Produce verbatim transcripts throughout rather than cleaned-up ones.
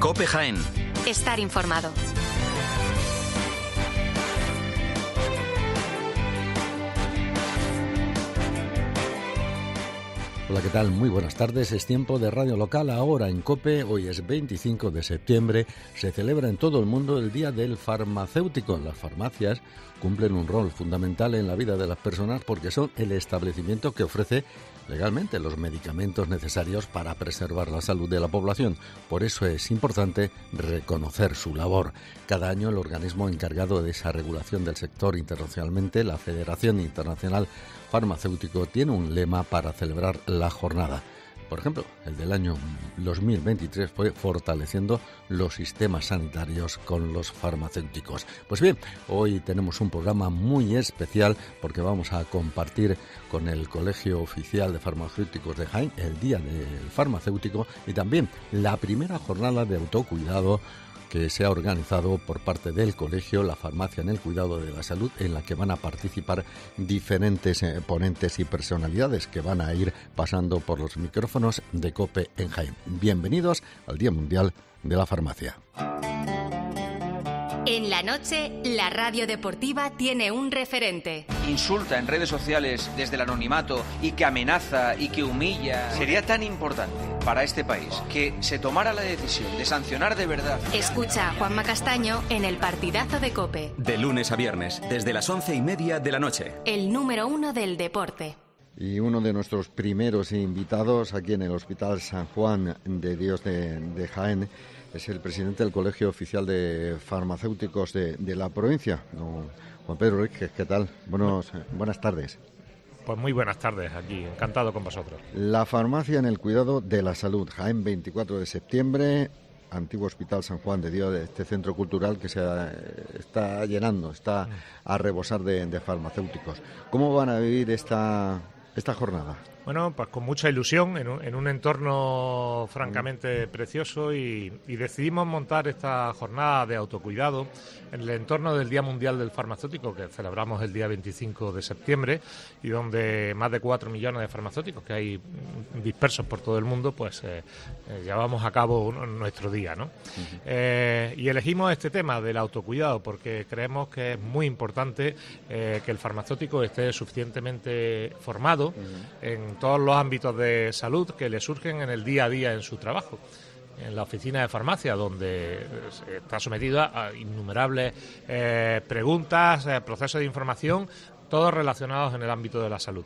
COPE Jaén. Estar informado. Hola, ¿qué tal? Muy buenas tardes. Es tiempo de radio local ahora en COPE. Hoy es veinticinco de septiembre. Se celebra en todo el mundo el Día del Farmacéutico. Las farmacias cumplen un rol fundamental en la vida de las personas porque son el establecimiento que ofrece legalmente los medicamentos necesarios para preservar la salud de la población. Por eso es importante reconocer su labor. Cada año el organismo encargado de esa regulación del sector internacionalmente, la Federación Internacional Farmacéutico, tiene un lema para celebrar la jornada. Por ejemplo, el del año dos mil veintitrés fue fortaleciendo los sistemas sanitarios con los farmacéuticos. Pues bien, hoy tenemos un programa muy especial porque vamos a compartir con el Colegio Oficial de Farmacéuticos de Jaén el Día del Farmacéutico y también la primera jornada de autocuidado que se ha organizado por parte del colegio, la farmacia en el cuidado de la salud, en la que van a participar diferentes eh, ponentes y personalidades que van a ir pasando por los micrófonos de COPE en Jaén. Bienvenidos al Día Mundial de la Farmacia. En la noche, la radio deportiva tiene un referente. Insulta en redes sociales desde el anonimato y que amenaza y que humilla. Sería tan importante para este país que se tomara la decisión de sancionar de verdad. Escucha a Juanma Castaño en el partidazo de COPE. De lunes a viernes, desde las once y media de la noche. El número uno del deporte. Y uno de nuestros primeros invitados aquí en el Hospital San Juan de Dios de, de Jaén es el presidente del Colegio Oficial de Farmacéuticos de, de la provincia, don Juan Pedro Ríquez. ¿Qué tal? Buenos, buenas tardes. Pues muy buenas tardes aquí, encantado con vosotros. La farmacia en el cuidado de la salud, Jaén, veinticuatro de septiembre, antiguo Hospital San Juan de Dios, de este centro cultural que se ha, está llenando, está a rebosar de, de farmacéuticos. ¿Cómo van a vivir esta, esta jornada? Bueno, pues con mucha ilusión, en un, en un entorno francamente precioso y, y decidimos montar esta jornada de autocuidado en el entorno del Día Mundial del Farmacéutico que celebramos el día veinticinco de septiembre y donde más de cuatro millones de farmacéuticos que hay dispersos por todo el mundo, pues eh, eh, llevamos a cabo nuestro día, ¿no? Uh-huh. Eh, y elegimos este tema del autocuidado porque creemos que es muy importante eh, que el farmacéutico esté suficientemente formado uh-huh. en todos los ámbitos de salud que le surgen en el día a día en su trabajo. En la oficina de farmacia, donde está sometido a innumerables eh, preguntas, eh, procesos de información, todos relacionados en el ámbito de la salud.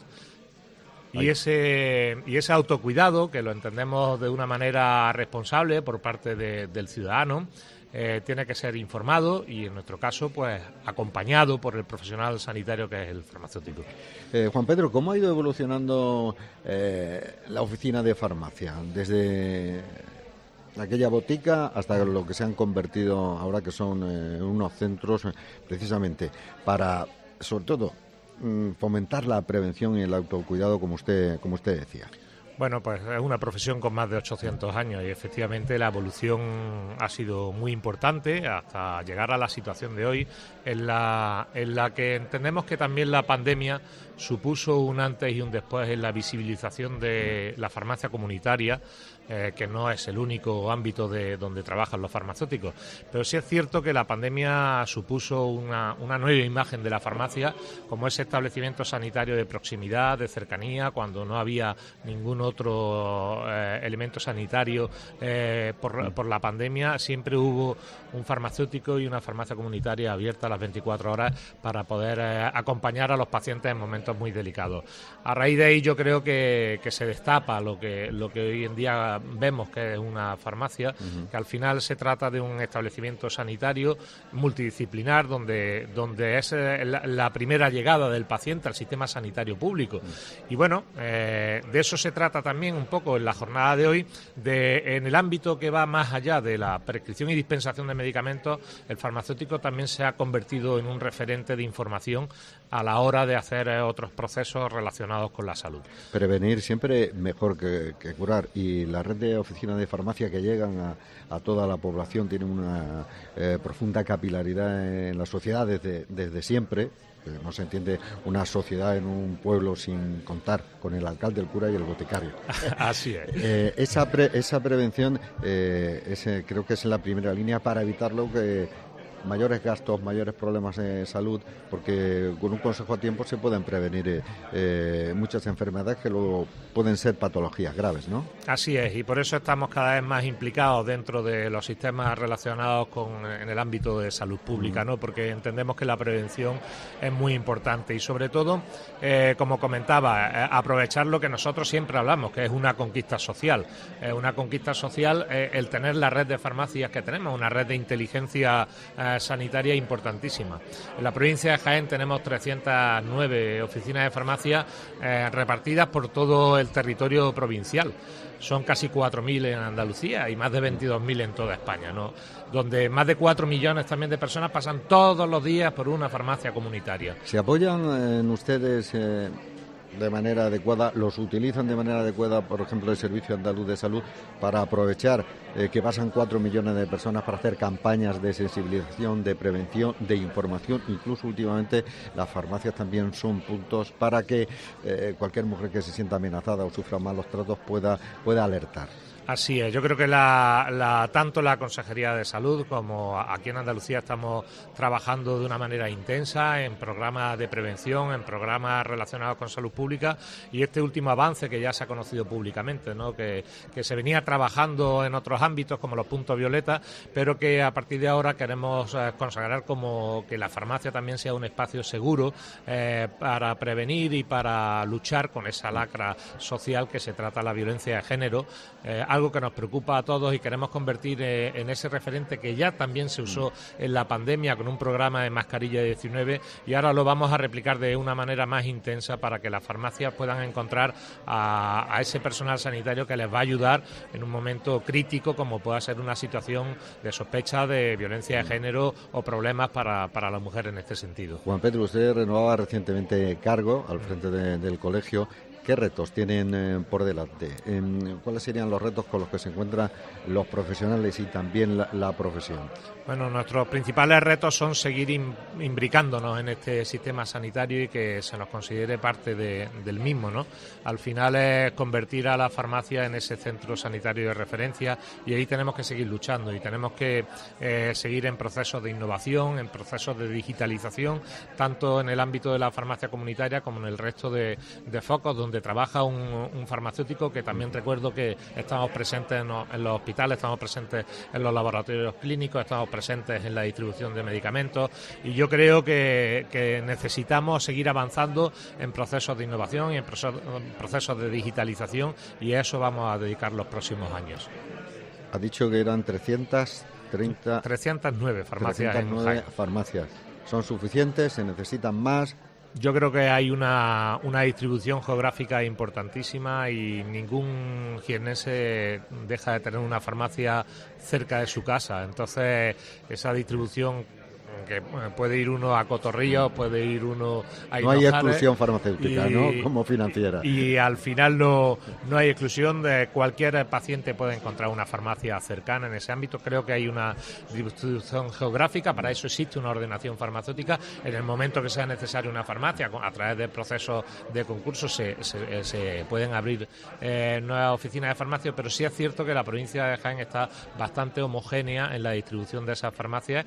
Y ese, y ese autocuidado, que lo entendemos de una manera responsable por parte de, del ciudadano, eh, tiene que ser informado y, en nuestro caso, pues acompañado por el profesional sanitario que es el farmacéutico. Eh, Juan Pedro, ¿cómo ha ido evolucionando eh, la oficina de farmacia desde aquella botica hasta lo que se han convertido ahora, que son eh, unos centros eh, precisamente para, sobre todo, fomentar la prevención y el autocuidado, como usted como usted decía? Bueno, pues es una profesión con más de ochocientos años y efectivamente la evolución ha sido muy importante hasta llegar a la situación de hoy en la, en la que entendemos que también la pandemia supuso un antes y un después en la visibilización de la farmacia comunitaria, eh, que no es el único ámbito de donde trabajan los farmacéuticos, pero sí es cierto que la pandemia supuso una, una nueva imagen de la farmacia como ese establecimiento sanitario de proximidad, de cercanía, cuando no había ningún otro eh, elemento sanitario eh, por, por la pandemia. Siempre hubo un farmacéutico y una farmacia comunitaria abierta a las veinticuatro horas para poder eh, acompañar a los pacientes en momentos muy delicados. A raíz de ahí yo creo que, que se destapa lo que, lo que hoy en día vemos que es una farmacia, uh-huh. que al final se trata de un establecimiento sanitario multidisciplinar donde, donde es la, la primera llegada del paciente al sistema sanitario público. Uh-huh. Y bueno, eh, de eso se trata también un poco en la jornada de hoy, de en el ámbito que va más allá de la prescripción y dispensación de medicamentos. El farmacéutico también se ha convertido en un referente de información a la hora de hacer eh, otros procesos relacionados con la salud. Prevenir siempre mejor que, que curar, y la red de oficinas de farmacia que llegan a, a toda la población tiene una eh, profunda capilaridad en la sociedad desde, desde siempre. No se entiende una sociedad en un pueblo sin contar con el alcalde, el cura y el boticario. Así es. Eh, esa, pre, esa prevención eh, ese, creo que es en la primera línea para evitarlo, que mayores gastos, mayores problemas de salud, porque con un consejo a tiempo se pueden prevenir eh, eh, muchas enfermedades que luego pueden ser patologías graves, ¿no? Así es, y por eso estamos cada vez más implicados dentro de los sistemas relacionados con en el ámbito de salud pública, ¿no? Porque entendemos que la prevención es muy importante y sobre todo, eh, como comentaba, eh, aprovechar lo que nosotros siempre hablamos, que es una conquista social. Eh, una conquista social, eh, el tener la red de farmacias que tenemos, una red de inteligencia eh, sanitaria importantísima. En la provincia de Jaén tenemos trescientas nueve oficinas de farmacia eh, repartidas por todo el territorio provincial. Son casi cuatro mil en Andalucía y más de veintidós mil en toda España, ¿no? Donde más de cuatro millones también de personas pasan todos los días por una farmacia comunitaria. ¿Se apoyan en ustedes eh, de manera adecuada, los utilizan de manera adecuada, por ejemplo, el Servicio Andaluz de Salud, para aprovechar eh, que pasan cuatro millones de personas para hacer campañas de sensibilización, de prevención, de información? Incluso últimamente las farmacias también son puntos para que eh, cualquier mujer que se sienta amenazada o sufra malos tratos pueda, pueda alertar. Así es, yo creo que la, la, tanto la Consejería de Salud como aquí en Andalucía estamos trabajando de una manera intensa en programas de prevención, en programas relacionados con salud pública, y este último avance que ya se ha conocido públicamente, ¿no? que, que se venía trabajando en otros ámbitos como los puntos violeta, pero que a partir de ahora queremos eh, consagrar como que la farmacia también sea un espacio seguro eh, para prevenir y para luchar con esa lacra social que se trata la violencia de género, eh, algo que nos preocupa a todos y queremos convertir eh, en ese referente que ya también se usó en la pandemia con un programa de mascarilla diecinueve, y ahora lo vamos a replicar de una manera más intensa para que las farmacias puedan encontrar a, a ese personal sanitario que les va a ayudar en un momento crítico como pueda ser una situación de sospecha de violencia de género o problemas para, para la mujer en este sentido. Juan Pedro, usted renovaba recientemente cargo al frente de, del colegio. ¿Qué retos tienen eh, por delante? Eh, ¿Cuáles serían los retos con los que se encuentran los profesionales y también la, la profesión? Bueno, nuestros principales retos son seguir im, imbricándonos en este sistema sanitario y que se nos considere parte de, del mismo, ¿no? Al final es convertir a la farmacia en ese centro sanitario de referencia, y ahí tenemos que seguir luchando y tenemos que eh, seguir en procesos de innovación, en procesos de digitalización, tanto en el ámbito de la farmacia comunitaria como en el resto de, de focos donde trabaja un, un farmacéutico, que también recuerdo que estamos presentes en los, en los hospitales, estamos presentes en los laboratorios clínicos, estamos presentes en la distribución de medicamentos, y yo creo que, que necesitamos seguir avanzando en procesos de innovación y en procesos, procesos de digitalización, y a eso vamos a dedicar los próximos años. Ha dicho que eran trescientas treinta... trescientas nueve farmacias. trescientas nueve farmacias. ¿Son suficientes? ¿Se necesitan más? Yo creo que hay una, una distribución geográfica importantísima y ningún jiennense deja de tener una farmacia cerca de su casa. Entonces, esa distribución, que puede ir uno a Cotorrillos, puede ir uno a No hay exclusión farmacéutica, y, ¿no? Como financiera. Y, y al final no, no hay exclusión, de cualquier paciente puede encontrar una farmacia cercana en ese ámbito. Creo que hay una distribución geográfica, para eso existe una ordenación farmacéutica. En el momento que sea necesaria una farmacia, a través de procesos de concursos se, se, se pueden abrir eh, nuevas oficinas de farmacia, pero sí es cierto que la provincia de Jaén está bastante homogénea en la distribución de esas farmacias,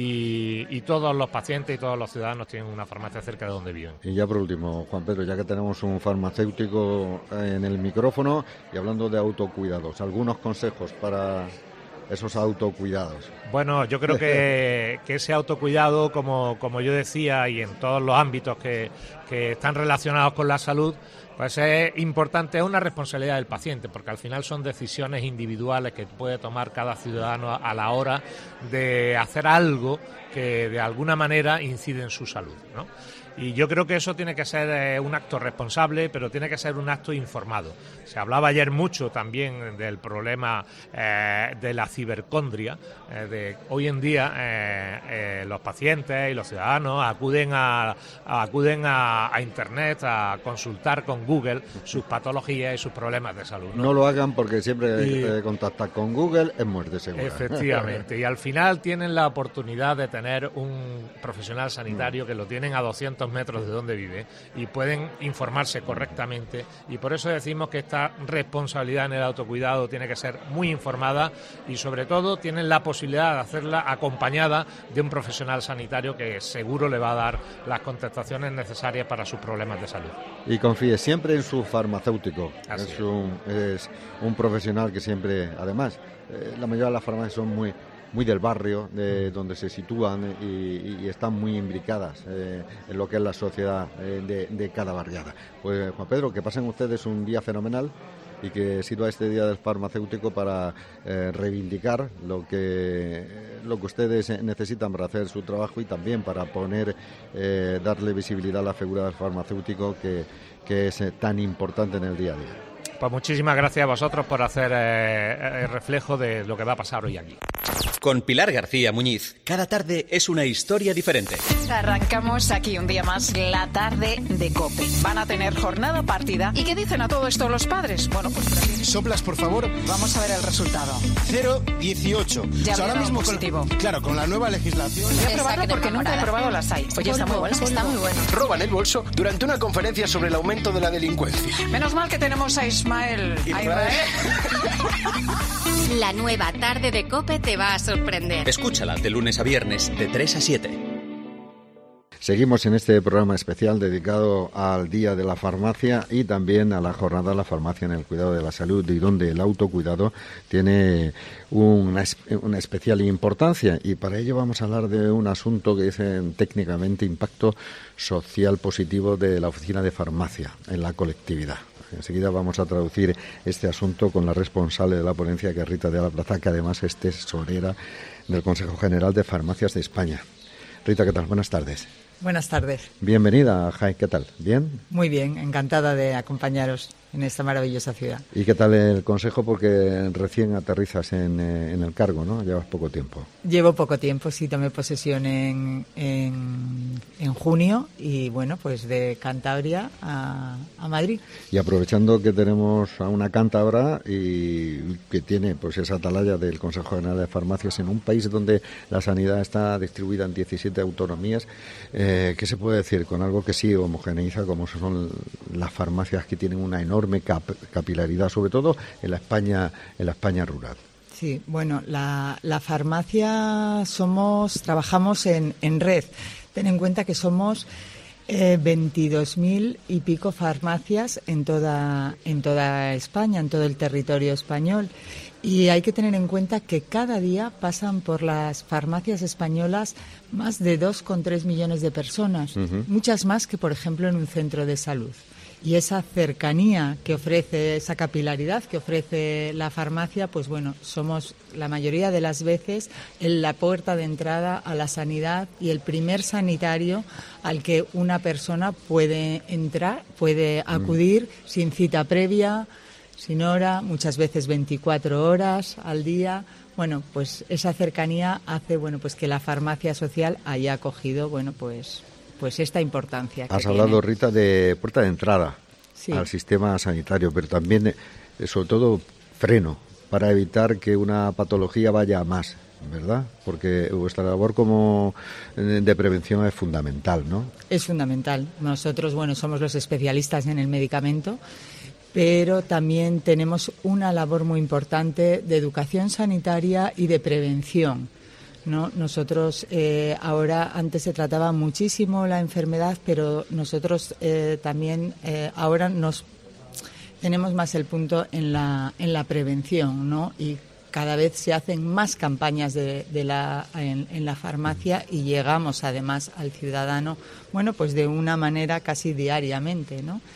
y Y, y todos los pacientes y todos los ciudadanos tienen una farmacia cerca de donde viven. Y ya por último, Juan Pedro, ya que tenemos un farmacéutico en el micrófono y hablando de autocuidados, algunos consejos para esos autocuidados. Bueno, yo creo que, que ese autocuidado, como, como yo decía, y en todos los ámbitos que, que están relacionados con la salud, pues es importante, es una responsabilidad del paciente, porque al final son decisiones individuales que puede tomar cada ciudadano a la hora de hacer algo que de alguna manera incide en su salud, ¿no? Y yo creo que eso tiene que ser eh, un acto responsable, pero tiene que ser un acto informado. Se hablaba ayer mucho también del problema eh, de la cibercondria. Eh, de, hoy en día eh, eh, los pacientes y los ciudadanos acuden a, a acuden a, a Internet a consultar con Google sus patologías y sus problemas de salud. No, no lo hagan porque siempre y, que contactar con Google es muerte segura. Efectivamente. Y al final tienen la oportunidad de tener un profesional sanitario que lo tienen a doscientos metros de donde vive y pueden informarse correctamente, y por eso decimos que esta responsabilidad en el autocuidado tiene que ser muy informada y sobre todo tienen la posibilidad de hacerla acompañada de un profesional sanitario que seguro le va a dar las contestaciones necesarias para sus problemas de salud. Y confíe siempre en su farmacéutico. Así es, un, es un profesional que siempre, además, eh, la mayoría de las farmacias son muy muy del barrio, de donde se sitúan y, y están muy imbricadas eh, en lo que es la sociedad eh, de, de cada barriada. Pues Juan Pedro, que pasen ustedes un día fenomenal y que sirva este día del farmacéutico para eh, reivindicar lo que lo que ustedes necesitan para hacer su trabajo y también para poner eh, darle visibilidad a la figura del farmacéutico que, que es eh, tan importante en el día a día. Pues muchísimas gracias a vosotros por hacer eh, el reflejo de lo que va a pasar hoy aquí. Con Pilar García Muñiz, cada tarde es una historia diferente. Arrancamos aquí un día más la tarde de COPE. Van a tener jornada partida. ¿Y qué dicen a todo esto los padres? Bueno, pues... Soplas, por favor. Vamos a ver el resultado. cero dieciocho. Ya o sea, ahora mismo positivo. Con, claro, con la nueva legislación... Voy a probarlo porque nunca he probado las hay. Oye, está muy bueno, está muy bueno. Roban el bolso durante una conferencia sobre el aumento de la delincuencia. Menos mal que tenemos a Ismael. Ismael. La nueva tarde de COPE te va a sorprender. Escúchala de lunes a viernes de tres a siete. Seguimos en este programa especial dedicado al Día de la Farmacia y también a la jornada de la farmacia en el cuidado de la salud, y donde el autocuidado tiene una, una especial importancia. Y para ello vamos a hablar de un asunto que dicen técnicamente impacto social positivo de la oficina de farmacia en la colectividad. Enseguida vamos a traducir este asunto con la responsable de la ponencia, que es Rita de la Plaza, que además es tesorera del Consejo General de Farmacias de España. Rita, ¿qué tal? Buenas tardes. Buenas tardes. Bienvenida, Jai, ¿qué tal? ¿Bien? Muy bien, encantada de acompañaros en esta maravillosa ciudad. ¿Y qué tal el consejo? Porque recién aterrizas en, en el cargo, ¿no? Llevas poco tiempo. Llevo poco tiempo, sí, tomé posesión en, en, en junio y, bueno, pues de Cantabria a, a Madrid. Y aprovechando que tenemos a una cántabra y que tiene pues esa atalaya del Consejo General de Farmacias en un país donde la sanidad está distribuida en diecisiete autonomías, eh, ¿qué se puede decir con algo que sí homogeneiza como son las farmacias, que tienen una enorme Cap- capilaridad, sobre todo en la España, en la España rural? Sí, bueno, la, la farmacia somos, trabajamos en, en red. Ten en cuenta que somos eh, veintidós mil y pico farmacias en toda, en toda España, en todo el territorio español. Y hay que tener en cuenta que cada día pasan por las farmacias españolas más de dos coma tres millones de personas, uh-huh. muchas más que, por ejemplo, en un centro de salud. Y esa cercanía que ofrece, esa capilaridad que ofrece la farmacia, pues bueno, somos la mayoría de las veces en la puerta de entrada a la sanidad y el primer sanitario al que una persona puede entrar, puede acudir mm. sin cita previa, sin hora, muchas veces veinticuatro horas al día. Bueno, pues esa cercanía hace, bueno, pues que la farmacia social haya acogido, bueno, pues... pues esta importancia que Has tiene. hablado, Rita, de puerta de entrada sí. al sistema sanitario, pero también, eh, sobre todo, freno, para evitar que una patología vaya a más, ¿verdad? Porque vuestra labor como de prevención es fundamental, ¿no? Es fundamental. Nosotros, bueno, somos los especialistas en el medicamento, pero también tenemos una labor muy importante de educación sanitaria y de prevención. No, nosotros eh, ahora, antes se trataba muchísimo la enfermedad, pero nosotros eh, también eh, ahora nos tenemos más el punto en la en la prevención, ¿no? Y cada vez se hacen más campañas de, de la en, en la farmacia y llegamos además al ciudadano, bueno, pues de una manera casi diariamente, ¿no?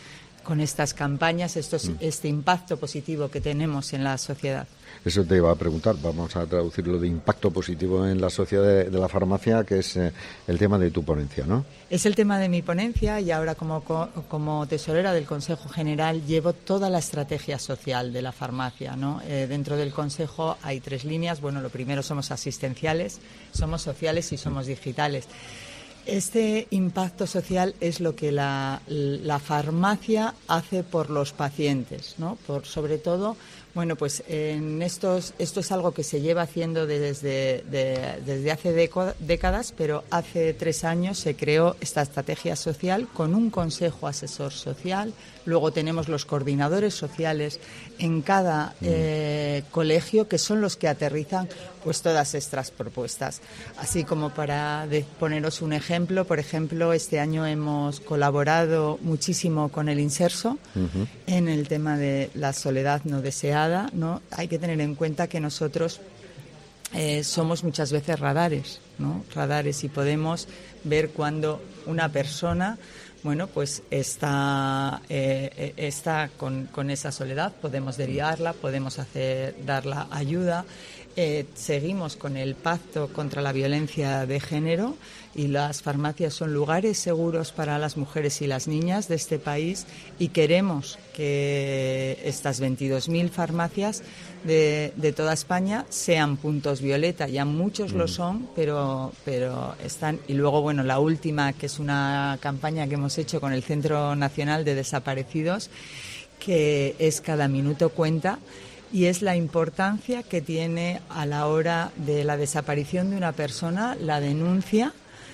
con estas campañas, estos, mm. este impacto positivo que tenemos en la sociedad. Eso te iba a preguntar, vamos a traducirlo de impacto positivo en la sociedad de, de la farmacia, que es eh, el tema de tu ponencia, ¿no? Es el tema de mi ponencia y ahora como, como tesorera del Consejo General llevo toda la estrategia social de la farmacia, ¿no? Eh, dentro del Consejo hay tres líneas. Bueno, lo primero somos asistenciales, somos sociales y somos digitales. Este impacto social es lo que la, la farmacia hace por los pacientes, ¿no? Por, sobre todo, bueno, pues en estos, esto es algo que se lleva haciendo desde, de, desde hace deco, décadas, pero hace tres años se creó esta estrategia social con un consejo asesor social. Luego tenemos los coordinadores sociales en cada eh, colegio, que son los que aterrizan pues todas estas propuestas. Así como para de, poneros un ejemplo, por ejemplo, este año hemos colaborado muchísimo con el Inserso uh-huh. en el tema de la soledad no deseada, ¿no? Hay que tener en cuenta que nosotros eh, somos muchas veces radares, ¿no? Radares y podemos ver cuando una persona bueno, pues está, eh, está con, con esa soledad, podemos derivarla, podemos hacer, darla ayuda. Eh, seguimos con el pacto contra la violencia de género y las farmacias son lugares seguros para las mujeres y las niñas de este país y queremos que estas veintidós mil farmacias de, de toda España sean puntos violeta. Ya muchos mm. lo son, pero, pero están. Y luego, bueno, la última, que es una campaña que hemos hecho con el Centro Nacional de Desaparecidos, que es Cada Minuto Cuenta, y es la importancia que tiene a la hora de la desaparición de una persona la denuncia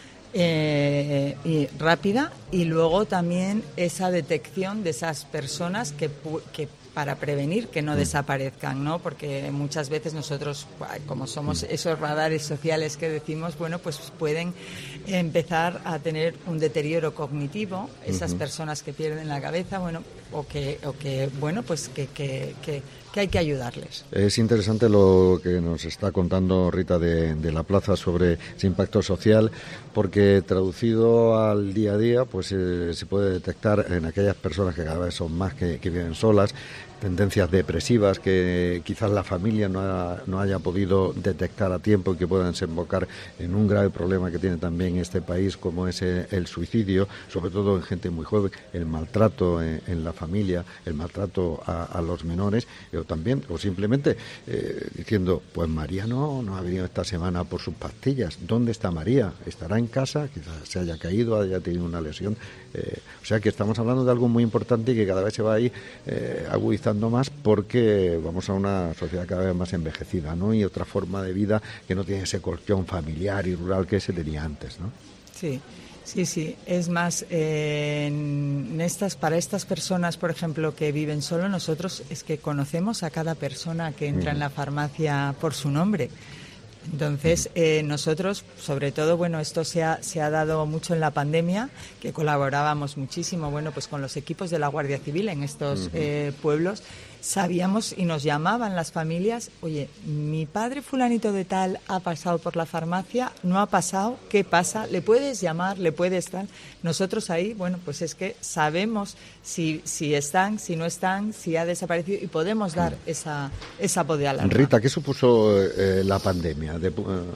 eh, y rápida y luego también esa detección de esas personas que, que para prevenir que no desaparezcan, ¿no? Porque muchas veces nosotros, como somos esos radares sociales que decimos, bueno, pues pueden empezar a tener un deterioro cognitivo, esas uh-huh. personas que pierden la cabeza, bueno, o que, o que bueno, pues que, que, que, que hay que ayudarles. Es interesante lo que nos está contando Rita de, de la Plaza sobre ese impacto social, porque traducido al día a día, pues eh, se puede detectar en aquellas personas que cada vez son más que, que viven solas, tendencias depresivas que quizás la familia no, ha, no haya podido detectar a tiempo y que puedan desembocar en un grave problema que tiene también este país, como es el, el suicidio, sobre todo en gente muy joven, el maltrato en, en la familia, el maltrato a, a los menores, o también, o simplemente eh, diciendo, pues María no, no ha venido esta semana por sus pastillas. ¿Dónde está María? ¿Estará en casa? Quizás se haya caído, haya tenido una lesión. Eh, o sea que estamos hablando de algo muy importante y que cada vez se va a ir eh, agudizando más porque vamos a una sociedad cada vez más envejecida, ¿no? Y otra forma de vida que no tiene ese colchón familiar y rural que se tenía antes, ¿no? Sí. Sí, sí. Es más, eh, en estas, para estas personas, por ejemplo, que viven solo, nosotros es que conocemos a cada persona que entra mm. en la farmacia por su nombre. Entonces, eh, nosotros, sobre todo, bueno, esto se ha, se ha dado mucho en la pandemia, que colaborábamos muchísimo, bueno, pues con los equipos de la Guardia Civil en estos uh-huh. eh, pueblos. Sabíamos y nos llamaban las familias, oye, mi padre fulanito de tal ha pasado por la farmacia, no ha pasado, ¿qué pasa? ¿Le puedes llamar? ¿Le puedes dar? Nosotros ahí, bueno, pues es que sabemos si, si están, si no están, si ha desaparecido y podemos dar esa, esa voz de alarma. Rita, ¿qué supuso eh, la pandemia de, uh,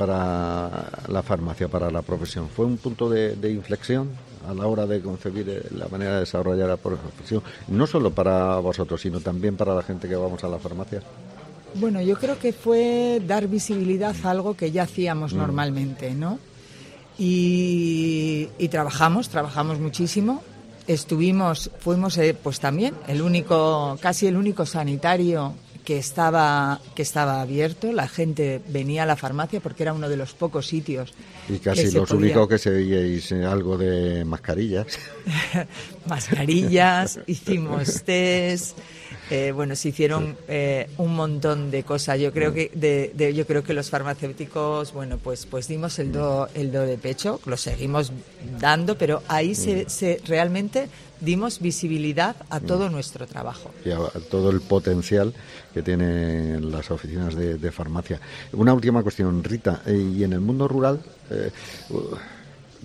para la farmacia, para la profesión? ¿Fue un punto de, de inflexión a la hora de concebir la manera de desarrollar la profesión, no solo para vosotros, sino también para la gente que vamos a la farmacia? Bueno, yo creo que fue dar visibilidad a algo que ya hacíamos mm. normalmente, ¿no? Y, y trabajamos, trabajamos muchísimo. Estuvimos, fuimos eh, pues también el único, casi el único sanitario que estaba que estaba abierto. La gente venía a la farmacia porque era uno de los pocos sitios. Y casi los podía... únicos que se veíais algo de mascarillas. Mascarillas, hicimos test, eh, bueno, se hicieron eh, un montón de cosas. Yo creo que de, de, yo creo que los farmacéuticos, bueno, pues pues dimos el do el do de pecho, lo seguimos dando, pero ahí se, se realmente dimos visibilidad a todo nuestro trabajo. Y a todo el potencial que tienen las oficinas de, de farmacia. Una última cuestión, Rita, y en el mundo rural, eh,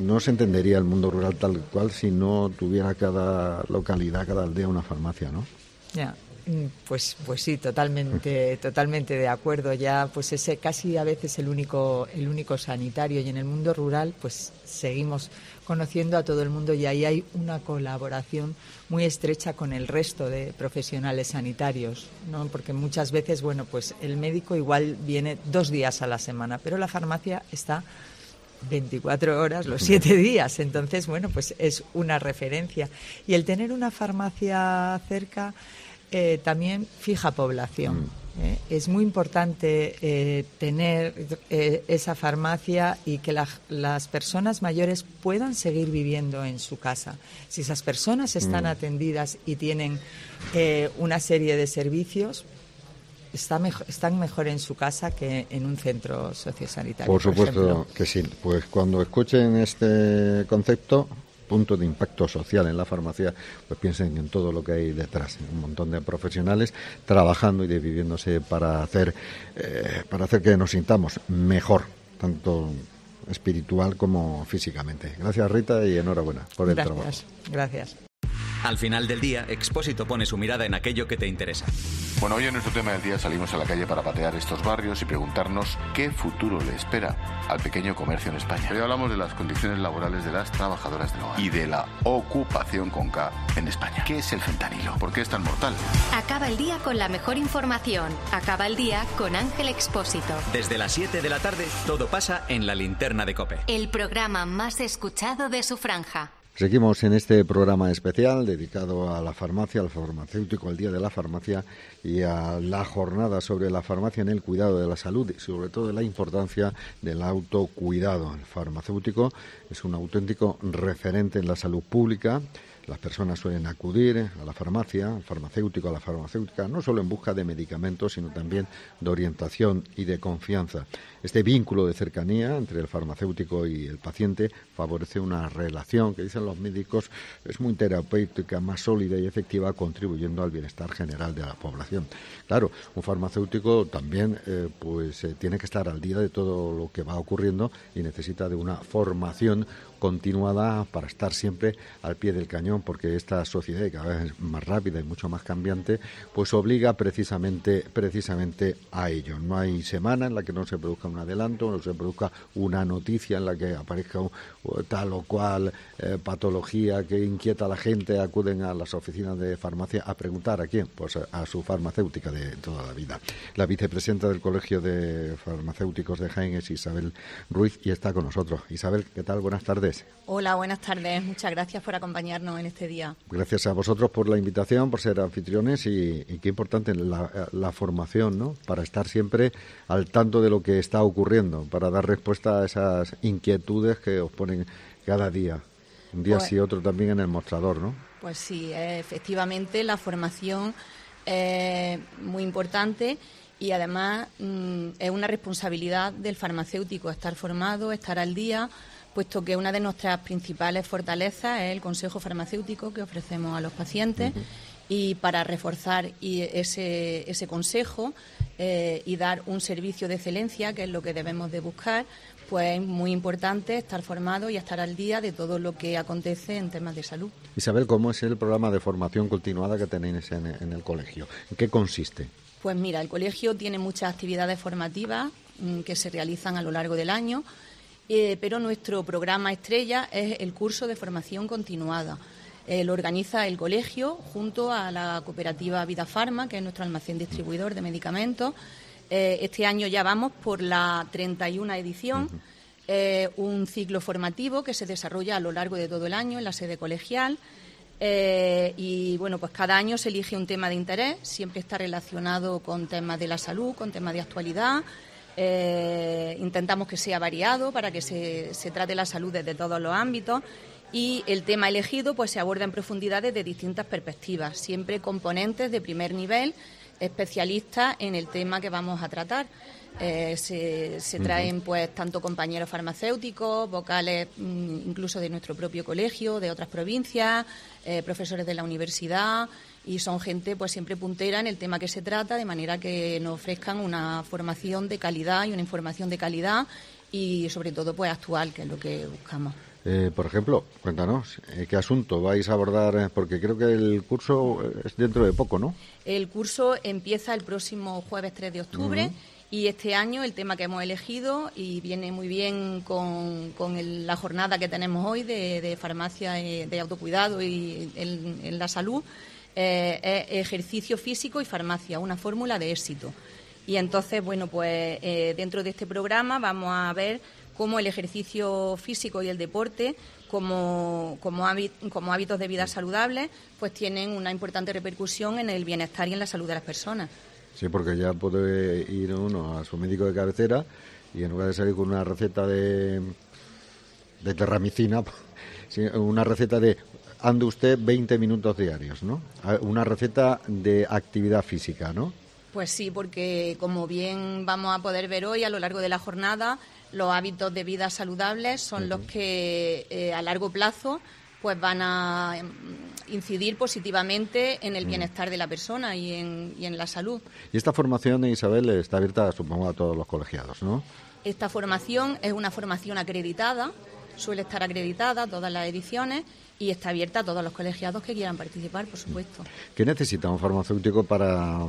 no se entendería el mundo rural tal cual si no tuviera cada localidad, cada aldea una farmacia, ¿no? Ya. Pues, pues sí, totalmente, totalmente de acuerdo. Ya, pues ese casi a veces el único, el único sanitario, y en el mundo rural, pues seguimos conociendo a todo el mundo y ahí hay una colaboración muy estrecha con el resto de profesionales sanitarios, ¿no? Porque muchas veces, bueno, pues el médico igual viene dos días a la semana, pero la farmacia está veinticuatro horas, los siete días. Entonces, bueno, pues es una referencia. Y el tener una farmacia cerca Eh, también fija población. ¿eh? Es muy importante eh, tener eh, esa farmacia y que la, las personas mayores puedan seguir viviendo en su casa. Si esas personas están mm. atendidas y tienen eh, una serie de servicios, está mejor, están mejor en su casa que en un centro sociosanitario. Por supuesto por ejemplo. que sí. Pues cuando escuchen este concepto, punto de impacto social en la farmacia, pues piensen en todo lo que hay detrás, un montón de profesionales trabajando y dividiéndose para hacer eh, para hacer que nos sintamos mejor, tanto espiritual como físicamente. Gracias, Rita, y enhorabuena por el Gracias. trabajo. Gracias. Al final del día, Expósito pone su mirada en aquello que te interesa. Bueno, hoy en nuestro tema del día salimos a la calle para patear estos barrios y preguntarnos qué futuro le espera al pequeño comercio en España. Hoy hablamos de las condiciones laborales de las trabajadoras del hogar y de la ocupación con K en España. ¿Qué es el fentanilo? ¿Por qué es tan mortal? Acaba el día con la mejor información. Acaba el día con Ángel Expósito. Desde las siete de la tarde, todo pasa en la linterna de COPE. El programa más escuchado de su franja. Seguimos en este programa especial dedicado a la farmacia, al farmacéutico, al Día de la Farmacia y a la jornada sobre la farmacia en el cuidado de la salud y sobre todo la importancia del autocuidado. El farmacéutico es un auténtico referente en la salud pública. Las personas suelen acudir a la farmacia, al farmacéutico, a la farmacéutica, no solo en busca de medicamentos, sino también de orientación y de confianza. Este vínculo de cercanía entre el farmacéutico y el paciente favorece una relación que, dicen los médicos, es muy terapéutica, más sólida y efectiva, contribuyendo al bienestar general de la población. Claro, un farmacéutico también eh, pues eh, tiene que estar al día de todo lo que va ocurriendo y necesita de una formación continuada para estar siempre al pie del cañón, porque esta sociedad, cada vez más rápida y mucho más cambiante, pues obliga precisamente precisamente a ello. No hay semana en la que no se produzca un adelanto, no se produzca una noticia en la que aparezca un, tal o cual eh, patología que inquieta a la gente. Acuden a las oficinas de farmacia a preguntar a quién, pues a, a su farmacéutica de toda la vida. La vicepresidenta del Colegio de Farmacéuticos de Jaén es Isabel Ruiz y está con nosotros. Isabel, ¿qué tal? Buenas tardes. Hola, buenas tardes. Muchas gracias por acompañarnos en este día. Gracias a vosotros por la invitación, por ser anfitriones y, y qué importante la, la formación, ¿no? Para estar siempre al tanto de lo que está ocurriendo, para dar respuesta a esas inquietudes que os ponen cada día, un día pues, sí otro también en el mostrador, ¿no? Pues sí, efectivamente la formación es muy importante. Y además mmm, es una responsabilidad del farmacéutico estar formado, estar al día, puesto que una de nuestras principales fortalezas es el consejo farmacéutico que ofrecemos a los pacientes. Uh-huh. Y para reforzar y ese, ese consejo eh, y dar un servicio de excelencia, que es lo que debemos de buscar, pues es muy importante estar formado y estar al día de todo lo que acontece en temas de salud. Isabel, ¿cómo es el programa de formación continuada que tenéis en, en el colegio? ¿En qué consiste? Pues mira, el colegio tiene muchas actividades formativas mmm, que se realizan a lo largo del año, eh, pero nuestro programa estrella es el curso de formación continuada. Eh, lo organiza el colegio junto a la cooperativa Vida Farma, que es nuestro almacén distribuidor de medicamentos. Eh, este año ya vamos por la treinta y una edición, uh-huh. eh, un ciclo formativo que se desarrolla a lo largo de todo el año en la sede colegial. Eh, y bueno, pues cada año se elige un tema de interés, siempre está relacionado con temas de la salud, con temas de actualidad. Eh, intentamos que sea variado para que se, se trate la salud desde todos los ámbitos y el tema elegido pues se aborda en profundidad desde distintas perspectivas, siempre componentes de primer nivel, especialistas en el tema que vamos a tratar. Eh, se, se traen pues tanto compañeros farmacéuticos, vocales incluso de nuestro propio colegio, de otras provincias, eh, profesores de la universidad, y son gente pues siempre puntera en el tema que se trata, de manera que nos ofrezcan una formación de calidad y una información de calidad y sobre todo pues actual, que es lo que buscamos. Eh, por ejemplo, cuéntanos, eh, ¿qué asunto vais a abordar? Porque creo que el curso es dentro de poco, ¿no? El curso empieza el próximo jueves tres de octubre uh-huh. y este año el tema que hemos elegido, y viene muy bien con, con el, la jornada que tenemos hoy de, de farmacia, eh, de autocuidado y en, en la salud, eh, es ejercicio físico y farmacia, una fórmula de éxito. Y entonces, bueno, pues eh, dentro de este programa vamos a ver cómo el ejercicio físico y el deporte, como, como, como hábitos de vida saludables, pues tienen una importante repercusión en el bienestar y en la salud de las personas. Sí, porque ya puede ir uno a su médico de cabecera y en lugar de salir con una receta de, de terramicina, una receta de ande usted veinte minutos diarios, ¿no? Una receta de actividad física, ¿no? Pues sí, porque como bien vamos a poder ver hoy a lo largo de la jornada, los hábitos de vida saludables son uh-huh. los que eh, a largo plazo pues van a incidir positivamente en el bienestar de la persona y en, y en la salud. Y esta formación, Isabel, está abierta, supongo, a todos los colegiados, ¿no? Esta formación es una formación acreditada, suele estar acreditada todas las ediciones y está abierta a todos los colegiados que quieran participar, por supuesto. ¿Qué necesita un farmacéutico para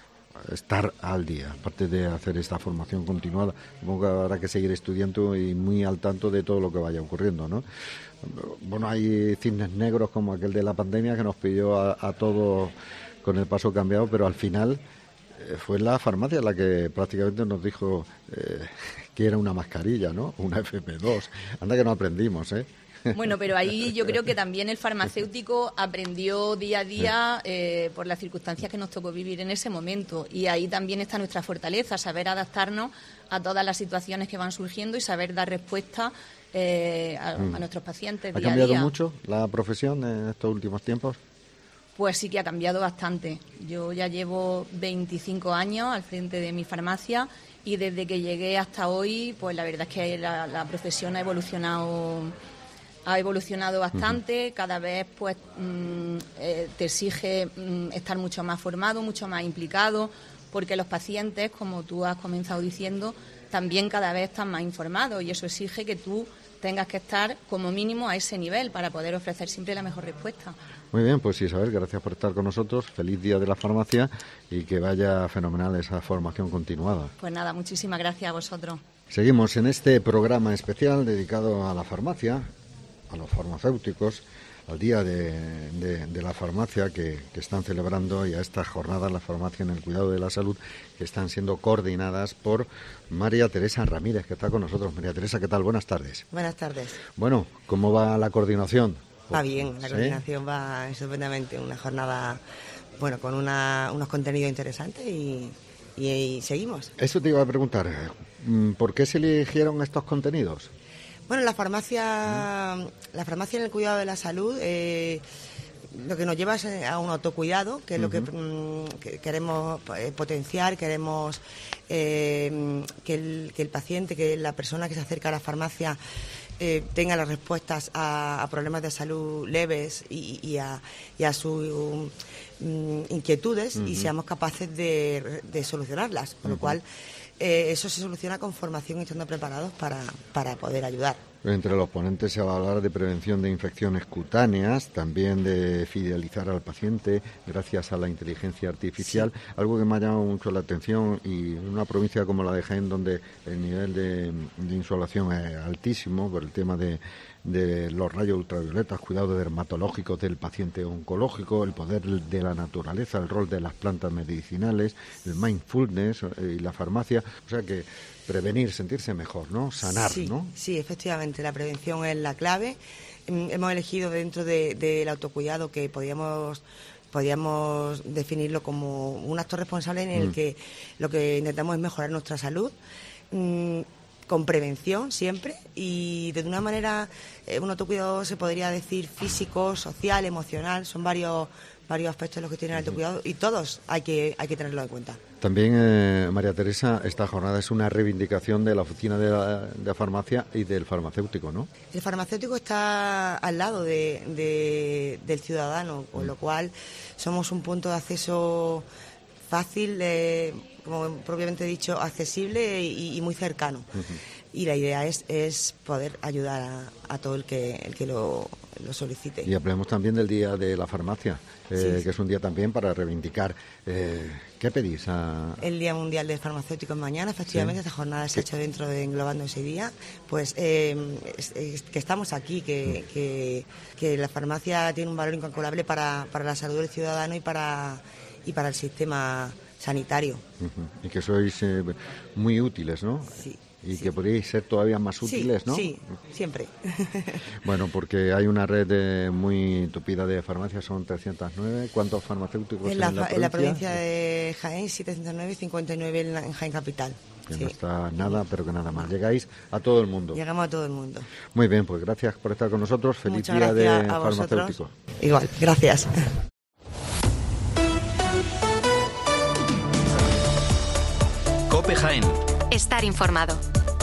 estar al día, aparte de hacer esta formación continuada? Supongo que habrá que seguir estudiando y muy al tanto de todo lo que vaya ocurriendo, ¿no? Bueno, hay cisnes negros como aquel de la pandemia que nos pilló a, a todos con el paso cambiado, pero al final eh, fue la farmacia la que prácticamente nos dijo eh, que era una mascarilla, ¿no? Una efe eme dos. Anda que no aprendimos, ¿eh? Bueno, pero ahí yo creo que también el farmacéutico aprendió día a día eh, por las circunstancias que nos tocó vivir en ese momento, y ahí también está nuestra fortaleza, saber adaptarnos a todas las situaciones que van surgiendo y saber dar respuesta eh, a, a nuestros pacientes día a día. ¿Ha cambiado mucho la profesión en estos últimos tiempos? Pues sí que ha cambiado bastante. Yo ya llevo veinticinco años al frente de mi farmacia y desde que llegué hasta hoy, pues la verdad es que la, la profesión ha evolucionado ha evolucionado bastante. Uh-huh. Cada vez pues mm, eh, te exige mm, estar mucho más formado, mucho más implicado, porque los pacientes, como tú has comenzado diciendo, también cada vez están más informados, y eso exige que tú tengas que estar como mínimo a ese nivel para poder ofrecer siempre la mejor respuesta. Muy bien, pues Isabel, gracias por estar con nosotros. Feliz día de la farmacia y que vaya fenomenal esa formación continuada. Pues nada, muchísimas gracias a vosotros. Seguimos en este programa especial dedicado a la farmacia, a los farmacéuticos, al día de, de, de la farmacia que, que están celebrando, y a estas jornadas la farmacia en el cuidado de la salud, que están siendo coordinadas por María Teresa Ramírez, que está con nosotros. María Teresa, ¿qué tal? Buenas tardes. Buenas tardes. Bueno, ¿cómo va la coordinación? Va bien, la ¿Sí? coordinación va estupendamente. Una jornada, bueno, con una, unos contenidos interesantes y, y, y seguimos. Eso te iba a preguntar, ¿por qué se eligieron estos contenidos? Bueno, la farmacia, la farmacia en el cuidado de la salud, eh, lo que nos lleva es a un autocuidado, que es lo uh-huh. que, mm, que queremos potenciar, queremos eh, que, el, que el paciente, que la persona que se acerca a la farmacia eh, tenga las respuestas a, a problemas de salud leves y, y, a, y a sus um, inquietudes uh-huh. y seamos capaces de, de solucionarlas, con uh-huh. lo cual Eh, eso se soluciona con formación y estando preparados para, para poder ayudar. Entre los ponentes se va a hablar de prevención de infecciones cutáneas, también de fidelizar al paciente gracias a la inteligencia artificial, sí. Algo que me ha llamado mucho la atención, y en una provincia como la de Jaén, donde el nivel de, de insolación es altísimo por el tema de de los rayos ultravioletas, cuidado dermatológico del paciente oncológico, el poder de la naturaleza, el rol de las plantas medicinales, el mindfulness y la farmacia, o sea que prevenir, sentirse mejor, ¿no? Sanar, sí, ¿no? Sí, efectivamente, la prevención es la clave. Hemos elegido dentro de, del autocuidado que podíamos podíamos definirlo como un acto responsable en el mm. que lo que intentamos es mejorar nuestra salud, mm, con prevención siempre, y de una manera, eh, un autocuidado se podría decir físico, social, emocional, son varios varios aspectos los que tiene el autocuidado y todos hay que hay que tenerlo en cuenta. También, eh, María Teresa, esta jornada es una reivindicación de la oficina de la, de la farmacia y del farmacéutico, ¿no? El farmacéutico está al lado de, de, del ciudadano, con mm. lo cual somos un punto de acceso fácil, eh, como propiamente dicho, accesible y, y muy cercano. Uh-huh. y la idea es, es poder ayudar a, a todo el que, el que lo, lo solicite. Y hablemos también del Día de la Farmacia, eh, sí. que es un día también para reivindicar. Eh, ¿Qué pedís? A... El Día Mundial del Farmacéutico es mañana, efectivamente, sí. Esta jornada se ha hecho dentro de englobando ese día. Pues eh, es, es, que estamos aquí, que, mm. que, que la farmacia tiene un valor incalculable para, para la salud del ciudadano y para, y para el sistema sanitario. Uh-huh. Y que sois eh, muy útiles, ¿no? Sí. Y sí. que podríais ser todavía más útiles, sí, ¿no? Sí, siempre. Bueno, porque hay una red de, muy tupida de farmacias, son trescientos nueve. ¿Cuántos farmacéuticos en la, en la provincia? En la provincia de Jaén, setecientos nueve y cincuenta y nueve en, la, en Jaén Capital. Que sí. no está nada, pero que nada más. Llegáis a todo el mundo. Llegamos a todo el mundo. Muy bien, pues gracias por estar con nosotros. Feliz Muchas día de a farmacéutico. Igual, gracias. COPE Jaén. Estar informado.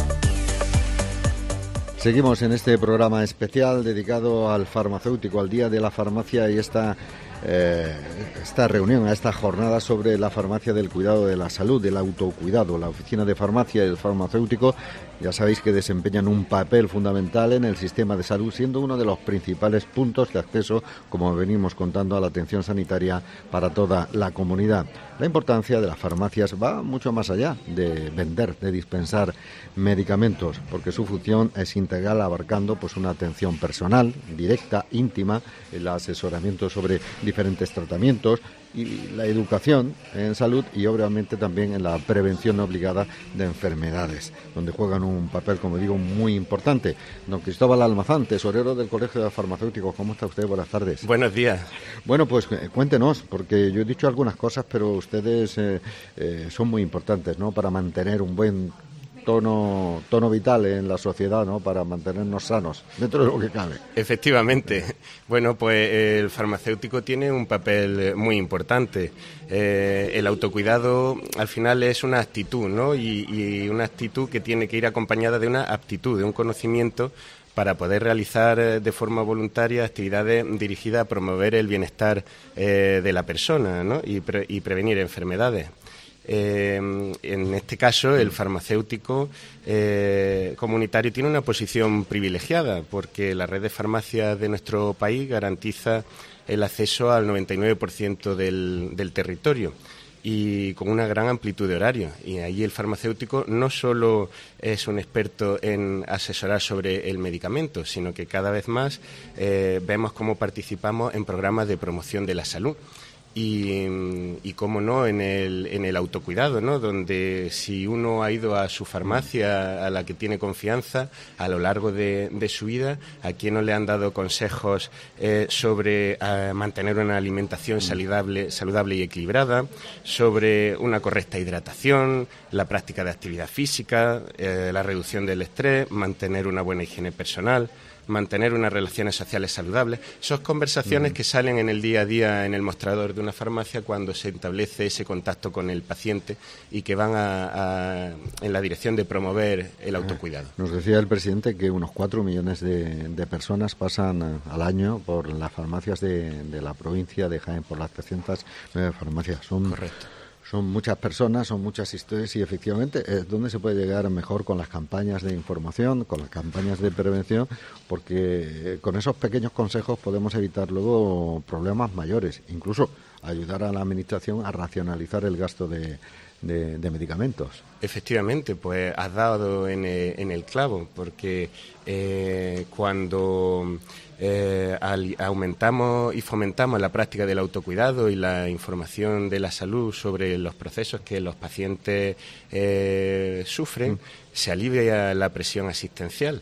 Seguimos en este programa especial dedicado al farmacéutico, al Día de la Farmacia y esta, eh, esta reunión, a esta jornada sobre la farmacia del cuidado de la salud, del autocuidado. La Oficina de Farmacia y el farmacéutico, ya sabéis que desempeñan un papel fundamental en el sistema de salud, siendo uno de los principales puntos de acceso, como venimos contando, a la atención sanitaria para toda la comunidad. La importancia de las farmacias va mucho más allá de vender, de dispensar medicamentos, porque su función es integral, abarcando pues una atención personal, directa, íntima, el asesoramiento sobre diferentes tratamientos y la educación en salud y obviamente también en la prevención obligada de enfermedades, donde juegan un papel, como digo, muy importante. Don Cristóbal Almazán, tesorero del Colegio de Farmacéuticos, ¿cómo está usted? Buenas tardes. Buenos días. Bueno, pues cuéntenos, porque yo he dicho algunas cosas, pero ustedes eh, eh, son muy importantes, ¿no?, para mantener un buen tono tono vital en la sociedad, ¿no?, para mantenernos sanos dentro de lo que cabe. Efectivamente. Bueno, pues el farmacéutico tiene un papel muy importante. Eh, el autocuidado al final es una actitud, ¿no?, y, y una actitud que tiene que ir acompañada de una aptitud, de un conocimiento para poder realizar eh, de forma voluntaria actividades dirigidas a promover el bienestar eh, de la persona, ¿no?, y, pre- y prevenir enfermedades. Eh, en este caso, el farmacéutico eh, comunitario tiene una posición privilegiada porque la red de farmacias de nuestro país garantiza el acceso al noventa y nueve por ciento del, del territorio y con una gran amplitud de horario. Y ahí el farmacéutico no solo es un experto en asesorar sobre el medicamento, sino que cada vez más eh, vemos cómo participamos en programas de promoción de la salud. Y, y cómo no, en el, en el autocuidado, ¿no?, donde si uno ha ido a su farmacia a la que tiene confianza a lo largo de, de su vida, a quien no le han dado consejos eh, sobre eh, mantener una alimentación saludable, saludable y equilibrada, sobre una correcta hidratación, la práctica de actividad física, eh, la reducción del estrés, mantener una buena higiene personal, mantener unas relaciones sociales saludables. Son conversaciones mm. que salen en el día a día en el mostrador de una farmacia cuando se establece ese contacto con el paciente y que van a, a, en la dirección de promover el autocuidado. Nos decía el presidente que unos cuatro millones de, de personas pasan al año por las farmacias de, de la provincia de Jaén, por las trescientas nueve farmacias. Son Correcto. Son muchas personas, son muchas historias y efectivamente es donde se puede llegar mejor con las campañas de información, con las campañas de prevención, porque con esos pequeños consejos podemos evitar luego problemas mayores, incluso ayudar a la administración a racionalizar el gasto de, de, de medicamentos. Efectivamente, pues has dado en el, en el clavo, porque eh, cuando eh, al, aumentamos y fomentamos la práctica del autocuidado y la información de la salud sobre los procesos que los pacientes eh, sufren, mm. se alivia la presión asistencial.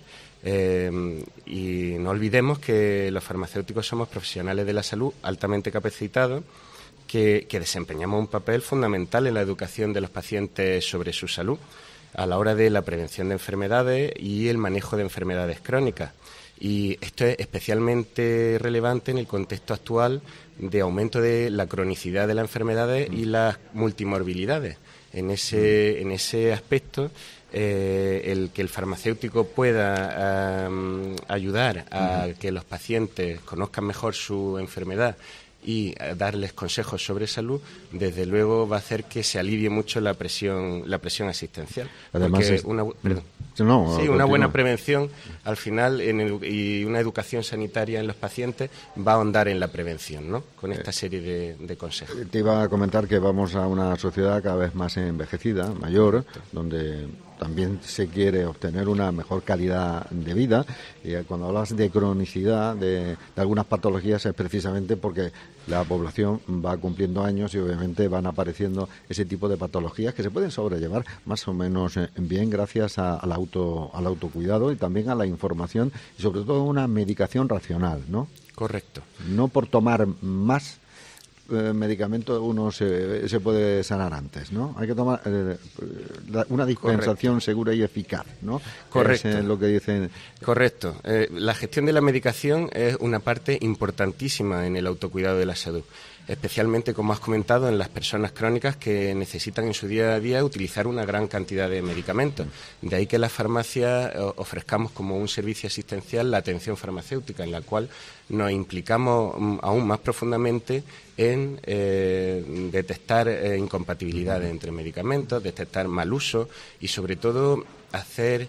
Eh, y no olvidemos que los farmacéuticos somos profesionales de la salud altamente capacitados que, que desempeñamos un papel fundamental en la educación de los pacientes sobre su salud a la hora de la prevención de enfermedades y el manejo de enfermedades crónicas. Y esto es especialmente relevante en el contexto actual de aumento de la cronicidad de las enfermedades y las multimorbilidades. En ese, en ese aspecto, eh, el que el farmacéutico pueda um, ayudar a uh-huh. que los pacientes conozcan mejor su enfermedad y darles consejos sobre salud, desde luego va a hacer que se alivie mucho la presión la presión asistencial. Además, es, una, perdón. No, sí, una buena prevención al final en el, y una educación sanitaria en los pacientes va a ahondar en la prevención, ¿no? Con esta serie de, de consejos. Te iba a comentar que vamos a una sociedad cada vez más envejecida, mayor, donde también se quiere obtener una mejor calidad de vida. Y cuando hablas de cronicidad de, de algunas patologías es precisamente porque la población va cumpliendo años y obviamente van apareciendo ese tipo de patologías que se pueden sobrellevar más o menos bien gracias a, al, auto, al autocuidado y también a la información y sobre todo una medicación racional, ¿no? Correcto. No por tomar más Eh, medicamento uno se, se puede sanar antes, ¿no? Hay que tomar eh, una dispensación Correcto. segura y eficaz, ¿no? Correcto. Es, eh, lo que dicen. Correcto. Eh, la gestión de la medicación es una parte importantísima en el autocuidado de la salud, especialmente, como has comentado, en las personas crónicas que necesitan en su día a día utilizar una gran cantidad de medicamentos. De ahí que en la farmacia ofrezcamos como un servicio asistencial la atención farmacéutica, en la cual nos implicamos aún más profundamente en eh, detectar eh, incompatibilidades entre medicamentos, detectar mal uso y, sobre todo, hacer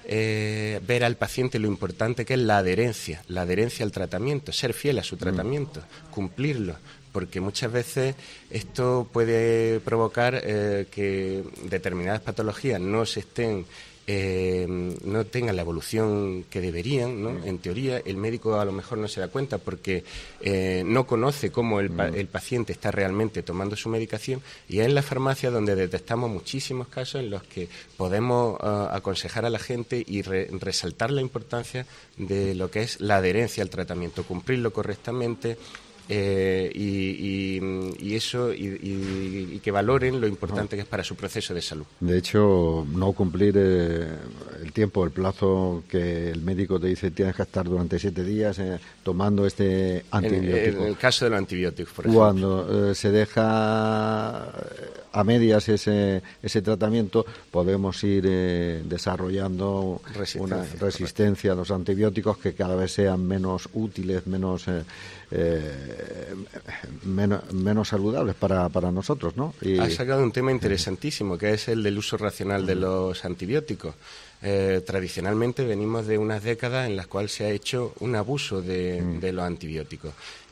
eh, ver al paciente lo importante que es la adherencia, la adherencia al tratamiento, ser fiel a su tratamiento, cumplirlo. Porque muchas veces esto puede provocar eh, que determinadas patologías no se estén, eh, no tengan la evolución que deberían, ¿no? En teoría, el médico a lo mejor no se da cuenta porque eh, no conoce cómo el, pa- el paciente está realmente tomando su medicación, y es en la farmacia donde detectamos muchísimos casos en los que podemos uh, aconsejar a la gente y re- resaltar la importancia de lo que es la adherencia al tratamiento, cumplirlo correctamente. Eh, y, y, y eso y, y, y que valoren lo importante que es para su proceso de salud. De hecho, no cumplir eh, el tiempo, el plazo que el médico te dice tienes que estar durante siete días eh, tomando este antibiótico. En, en el caso de los antibióticos, por ejemplo. Cuando eh, se deja a medias ese ese tratamiento, podemos ir eh, desarrollando resistencia, una resistencia a los antibióticos que cada vez sean menos útiles, menos eh, eh, menos, menos saludables para, para nosotros, ¿no? Y... Has sacado un tema interesantísimo, que es el del uso racional de los antibióticos. Eh, tradicionalmente venimos de unas décadas en las cuales se ha hecho un abuso de, de los antibióticos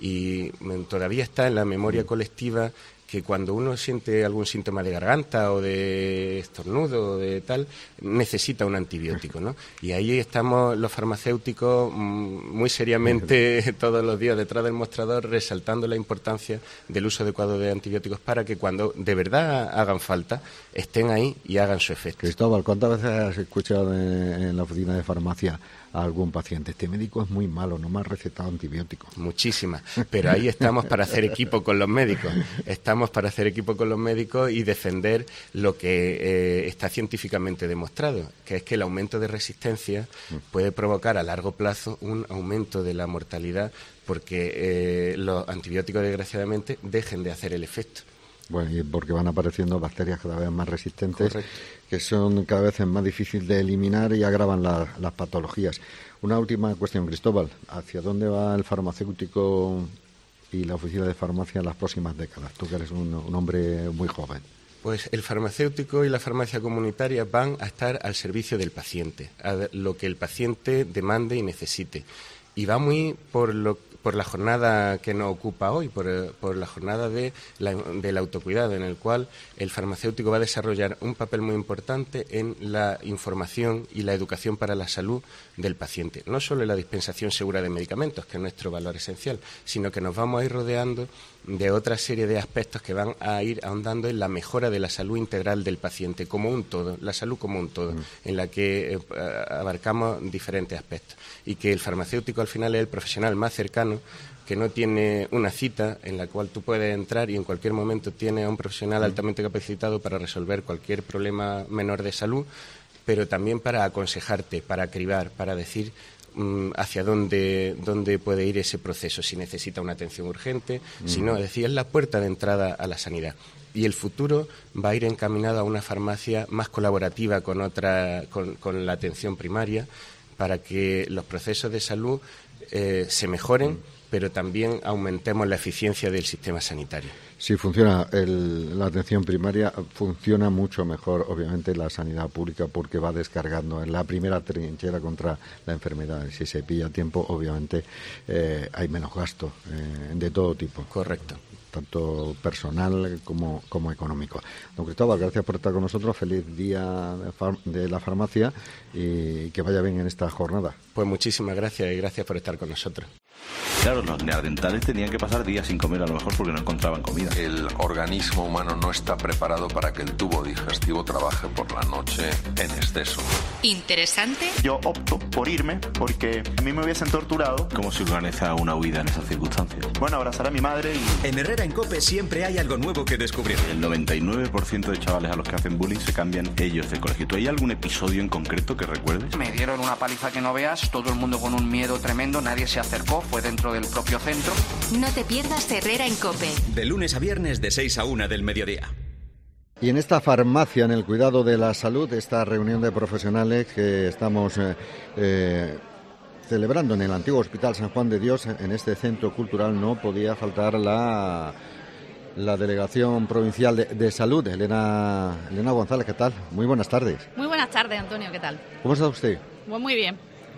y todavía está en la memoria colectiva que cuando uno siente algún síntoma de garganta o de estornudo o de tal, necesita un antibiótico, ¿no? Y ahí estamos los farmacéuticos muy seriamente todos los días detrás del mostrador resaltando la importancia del uso adecuado de antibióticos para que cuando de verdad hagan falta estén ahí y hagan su efecto. Cristóbal, ¿cuántas veces has escuchado en, en la oficina de farmacia a algún paciente? Este médico es muy malo, no me ha recetado antibióticos. Muchísimas, pero ahí estamos para hacer equipo con los médicos. Estamos para hacer equipo con los médicos y defender lo que eh, está científicamente demostrado, que es que el aumento de resistencia puede provocar a largo plazo un aumento de la mortalidad porque eh, los antibióticos, desgraciadamente, dejen de hacer el efecto. Bueno, y porque van apareciendo bacterias cada vez más resistentes. Correcto. Que son cada vez más difíciles de eliminar y agravan la, las patologías. Una última cuestión, Cristóbal. ¿Hacia dónde va el farmacéutico y la oficina de farmacia en las próximas décadas? Tú que eres un, un hombre muy joven. Pues el farmacéutico y la farmacia comunitaria van a estar al servicio del paciente, a lo que el paciente demande y necesite. Y va muy por lo por la jornada que nos ocupa hoy, por, por la jornada de la, del autocuidado, en el cual el farmacéutico va a desarrollar un papel muy importante en la información y la educación para la salud del paciente. No solo en la dispensación segura de medicamentos, que es nuestro valor esencial, sino que nos vamos a ir rodeando de otra serie de aspectos que van a ir ahondando en la mejora de la salud integral del paciente, como un todo, la salud como un todo, mm. en la que eh, abarcamos diferentes aspectos. Y que el farmacéutico al final es el profesional más cercano, que no tiene una cita en la cual tú puedes entrar y en cualquier momento tiene a un profesional altamente capacitado para resolver cualquier problema menor de salud, pero también para aconsejarte, para cribar, para decir hacia dónde, dónde puede ir ese proceso, si necesita una atención urgente, mm. si no, es decir, es la puerta de entrada a la sanidad. Y el futuro va a ir encaminado a una farmacia más colaborativa con, otra, con, con la atención primaria, para que los procesos de salud eh, se mejoren, mm. pero también aumentemos la eficiencia del sistema sanitario. Si funciona el, la atención primaria, funciona mucho mejor, obviamente, la sanidad pública, porque va descargando en la primera trinchera contra la enfermedad. Si se pilla a tiempo, obviamente, eh, hay menos gasto eh, de todo tipo. Correcto. Tanto personal como, como económico. Don Cristóbal, gracias por estar con nosotros. Feliz día de, far- de la farmacia y que vaya bien en esta jornada. Pues muchísimas gracias y gracias por estar con nosotros. Claro, los neandertales tenían que pasar días sin comer a lo mejor porque no encontraban comida. El organismo humano no está preparado para que el tubo digestivo trabaje por la noche en exceso. Interesante. Yo opto por irme porque a mí me hubiesen torturado. ¿Cómo se organiza una huida en esas circunstancias? Bueno, abrazar a mi madre y... En Herrera en COPE siempre hay algo nuevo que descubrir. El noventa y nueve por ciento de chavales a los que hacen bullying se cambian ellos de colegio. ¿Tú hay algún episodio en concreto que recuerdes? Me dieron una paliza que no veas, todo el mundo con un miedo tremendo, nadie se acercó, fue dentro del propio centro. No te pierdas Herrera en COPE. De lunes a viernes de seis a una del mediodía. Y en esta farmacia, en el cuidado de la salud, esta reunión de profesionales que estamos eh, eh, celebrando en el antiguo Hospital San Juan de Dios, en este centro cultural, no podía faltar la, la Delegación Provincial de, de Salud, Elena, Elena González. ¿Qué tal? Muy buenas tardes. Muy buenas tardes, Antonio, ¿qué tal? ¿Cómo está usted? Pues muy bien.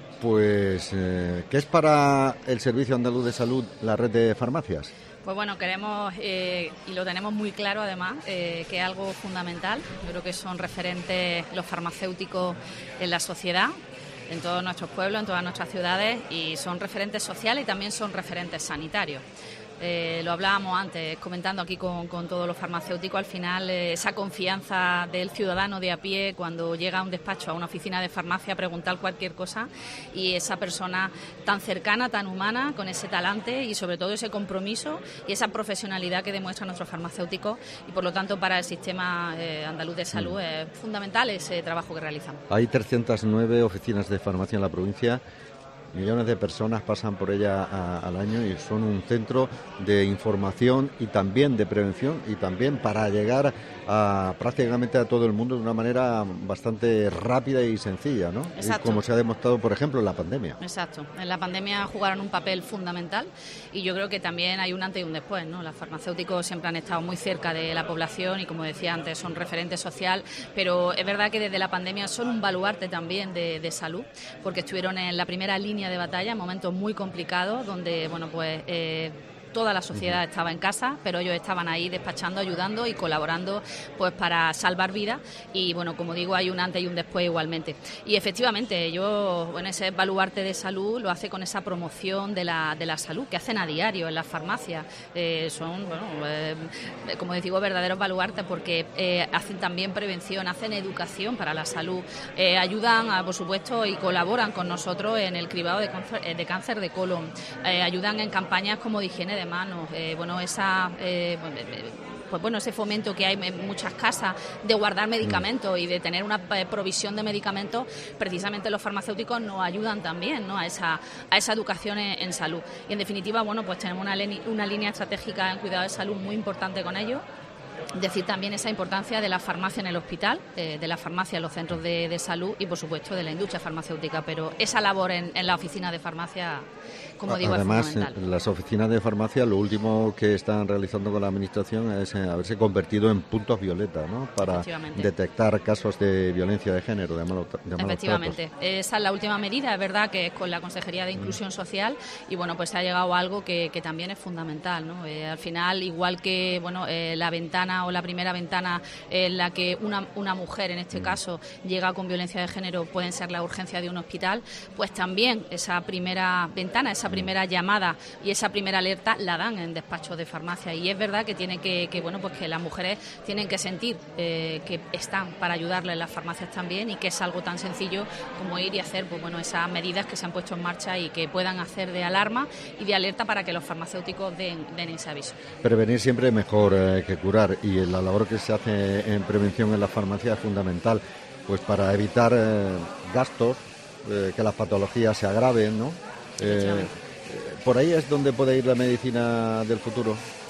Pues, eh, ¿qué es para el Servicio Andaluz de Salud la red de farmacias? Pues bueno, queremos, eh, y lo tenemos muy claro además, eh, que es algo fundamental. Yo creo que son referentes los farmacéuticos en la sociedad, en todos nuestros pueblos, en todas nuestras ciudades, y son referentes sociales y también son referentes sanitarios. Eh, lo hablábamos antes, comentando aquí con, con todos los farmacéuticos, al final eh, esa confianza del ciudadano de a pie cuando llega a un despacho, a una oficina de farmacia a preguntar cualquier cosa, y esa persona tan cercana, tan humana, con ese talante y sobre todo ese compromiso y esa profesionalidad que demuestran nuestros farmacéuticos, y por lo tanto para el sistema eh, andaluz de salud mm. es fundamental ese trabajo que realizan. Hay trescientas nueve oficinas de farmacia en la provincia. Millones de personas pasan por ella a, al año y son un centro de información y también de prevención y también para llegar a prácticamente a todo el mundo de una manera bastante rápida y sencilla, ¿no? Exacto. Y como se ha demostrado, por ejemplo, en la pandemia. Exacto. En la pandemia jugaron un papel fundamental y yo creo que también hay un antes y un después, ¿no? Los farmacéuticos siempre han estado muy cerca de la población y, como decía antes, son referente social, pero es verdad que desde la pandemia son un baluarte también de, de salud, porque estuvieron en la primera línea de batalla en momentos muy complicados donde, bueno, pues eh, toda la sociedad estaba en casa, pero ellos estaban ahí despachando, ayudando y colaborando pues para salvar vidas. Y bueno, como digo, hay un antes y un después igualmente. Y efectivamente, ellos, bueno, ese baluarte de salud lo hace con esa promoción de la, de la salud que hacen a diario en las farmacias. Eh, son, bueno, eh, como digo, verdaderos baluartes porque eh, hacen también prevención, hacen educación para la salud, eh, ayudan, a, por supuesto, y colaboran con nosotros en el cribado de cáncer de, cáncer de colon, eh, ayudan en campañas como de higiene de manos, eh, bueno, esa... Eh, pues bueno, ese fomento que hay en muchas casas de guardar medicamentos y de tener una provisión de medicamentos, precisamente los farmacéuticos nos ayudan también, ¿no?, a esa a esa educación en, en salud. Y en definitiva, bueno, pues tenemos una, una línea estratégica en cuidado de salud muy importante con ellos. Decir también esa importancia de la farmacia en el hospital, eh, de la farmacia en los centros de, de salud y, por supuesto, de la industria farmacéutica. Pero esa labor en, en la oficina de farmacia, como digo, además, es fundamental. Además, las oficinas de farmacia, lo último que están realizando con la Administración es eh, haberse convertido en puntos violeta, ¿no?, para detectar casos de violencia de género, de malos de malos Efectivamente. tratos. Esa es la última medida, es verdad que es con la Consejería de Inclusión Social y, bueno, pues se ha llegado a algo que, que también es fundamental, ¿no? Eh, al final, igual que, bueno, eh, la ventana o la primera ventana en la que una, una mujer, en este caso, llega con violencia de género, pueden ser la urgencia de un hospital, pues también esa primera ventana, esa primera llamada y esa primera alerta la dan en despachos de farmacia. Y es verdad que tiene que, que bueno, pues que las mujeres tienen que sentir eh, que están para ayudarles en las farmacias también y que es algo tan sencillo como ir y hacer, pues bueno, esas medidas que se han puesto en marcha y que puedan hacer de alarma y de alerta para que los farmacéuticos den, den ese aviso. Prevenir siempre es mejor eh, que curar, y la labor que se hace en prevención en la farmacia es fundamental, pues para evitar eh, gastos, eh, que las patologías se agraven, ¿no? Eh, por ahí es donde puede ir la medicina del futuro.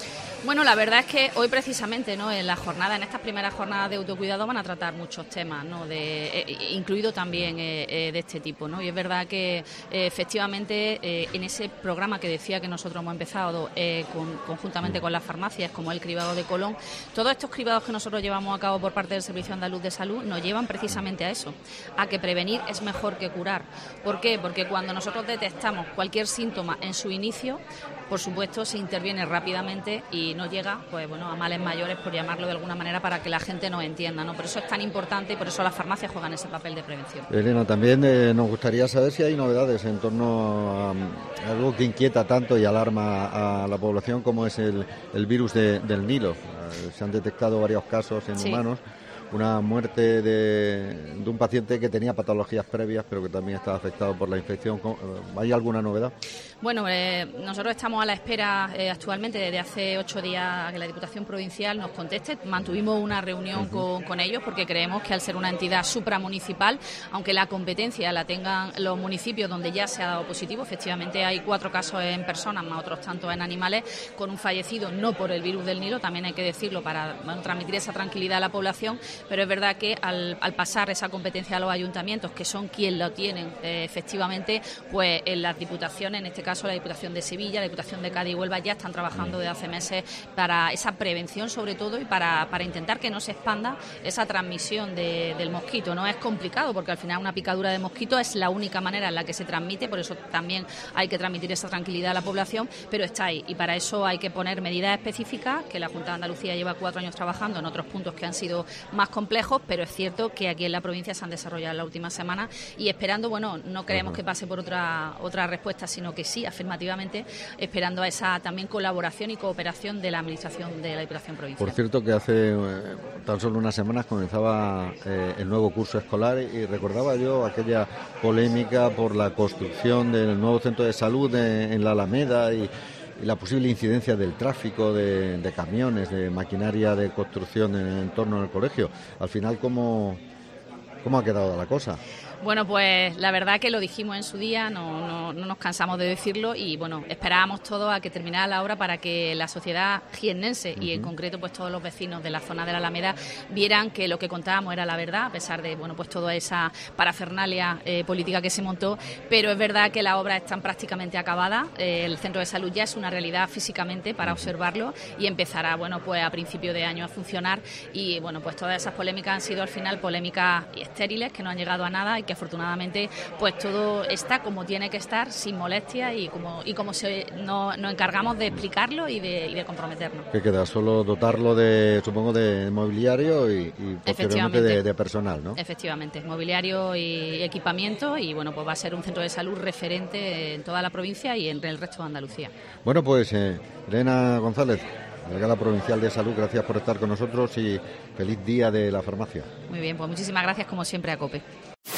Bueno, la verdad es que hoy precisamente, ¿no?, en la jornada, en estas primeras jornadas de autocuidado van a tratar muchos temas, ¿no?, de, eh, incluido también eh, eh, de este tipo, ¿no? Y es verdad que eh, efectivamente eh, en ese programa que decía que nosotros hemos empezado eh, con, conjuntamente con las farmacias, como el cribado de colon, todos estos cribados que nosotros llevamos a cabo por parte del Servicio Andaluz de Salud nos llevan precisamente a eso, a que prevenir es mejor que curar. ¿Por qué? Porque cuando nosotros detectamos cualquier síntoma en su inicio, por supuesto se interviene rápidamente y no llega, pues bueno, a males mayores, por llamarlo de alguna manera, para que la gente nos entienda, ¿no? Por eso es tan importante y por eso las farmacias juegan ese papel de prevención. Elena, también eh, nos gustaría saber si hay novedades en torno a, a algo que inquieta tanto y alarma a la población como es el, el virus de, del Nilo. Eh, se han detectado varios casos en sí. humanos. Una muerte de, de un paciente que tenía patologías previas, pero que también estaba afectado por la infección. ¿Hay alguna novedad? Bueno, eh, nosotros estamos a la espera eh, actualmente desde hace ocho días que la Diputación Provincial nos conteste. Mantuvimos una reunión uh-huh. con, con ellos porque creemos que al ser una entidad supramunicipal, aunque la competencia la tengan los municipios donde ya se ha dado positivo, efectivamente hay cuatro casos en personas, más otros tantos en animales, con un fallecido no por el virus del Nilo, también hay que decirlo para bueno, transmitir esa tranquilidad a la población. Pero es verdad que al, al pasar esa competencia a los ayuntamientos, que son quienes lo tienen eh, efectivamente, pues en las diputaciones, en este caso la Diputación de Sevilla, la Diputación de Cádiz y Huelva, ya están trabajando desde hace meses para esa prevención sobre todo y para, para intentar que no se expanda esa transmisión de, del mosquito. No es complicado porque al final una picadura de mosquito es la única manera en la que se transmite, por eso también hay que transmitir esa tranquilidad a la población, pero está ahí y para eso hay que poner medidas específicas que la Junta de Andalucía lleva cuatro años trabajando en otros puntos que han sido más complejos, pero es cierto que aquí en la provincia se han desarrollado en la última semana y esperando, bueno, no creemos que pase por otra otra respuesta, sino que sí, afirmativamente, esperando a esa también colaboración y cooperación de la Administración de la Diputación Provincial. Por cierto que hace eh, tan solo unas semanas comenzaba eh, el nuevo curso escolar y recordaba yo aquella polémica por la construcción del nuevo centro de salud de, en la Alameda y y la posible incidencia del tráfico de, de camiones, de maquinaria de construcción en, en torno al colegio. Al final, ¿cómo, cómo ha quedado la cosa? Bueno, pues la verdad que lo dijimos en su día, no, no, no nos cansamos de decirlo y bueno, esperábamos todos a que terminara la obra para que la sociedad jiennense uh-huh. y en concreto pues todos los vecinos de la zona de la Alameda vieran que lo que contábamos era la verdad, a pesar de bueno pues toda esa parafernalia eh, política que se montó, pero es verdad que la obra está prácticamente acabada, eh, el centro de salud ya es una realidad físicamente para observarlo y empezará bueno pues a principio de año a funcionar y bueno pues todas esas polémicas han sido al final polémicas estériles que no han llegado a nada y que afortunadamente pues todo está como tiene que estar, sin molestia y como y como se no, nos encargamos de explicarlo y de, y de comprometernos. ¿Qué queda? Solo dotarlo de, supongo, de mobiliario y, y posteriormente de, de personal, ¿no? Efectivamente, mobiliario y equipamiento y bueno, pues va a ser un centro de salud referente en toda la provincia y en el resto de Andalucía. Bueno, pues eh, Elena González, delegada provincial de salud, gracias por estar con nosotros y feliz día de la farmacia. Muy bien, pues muchísimas gracias como siempre a COPE.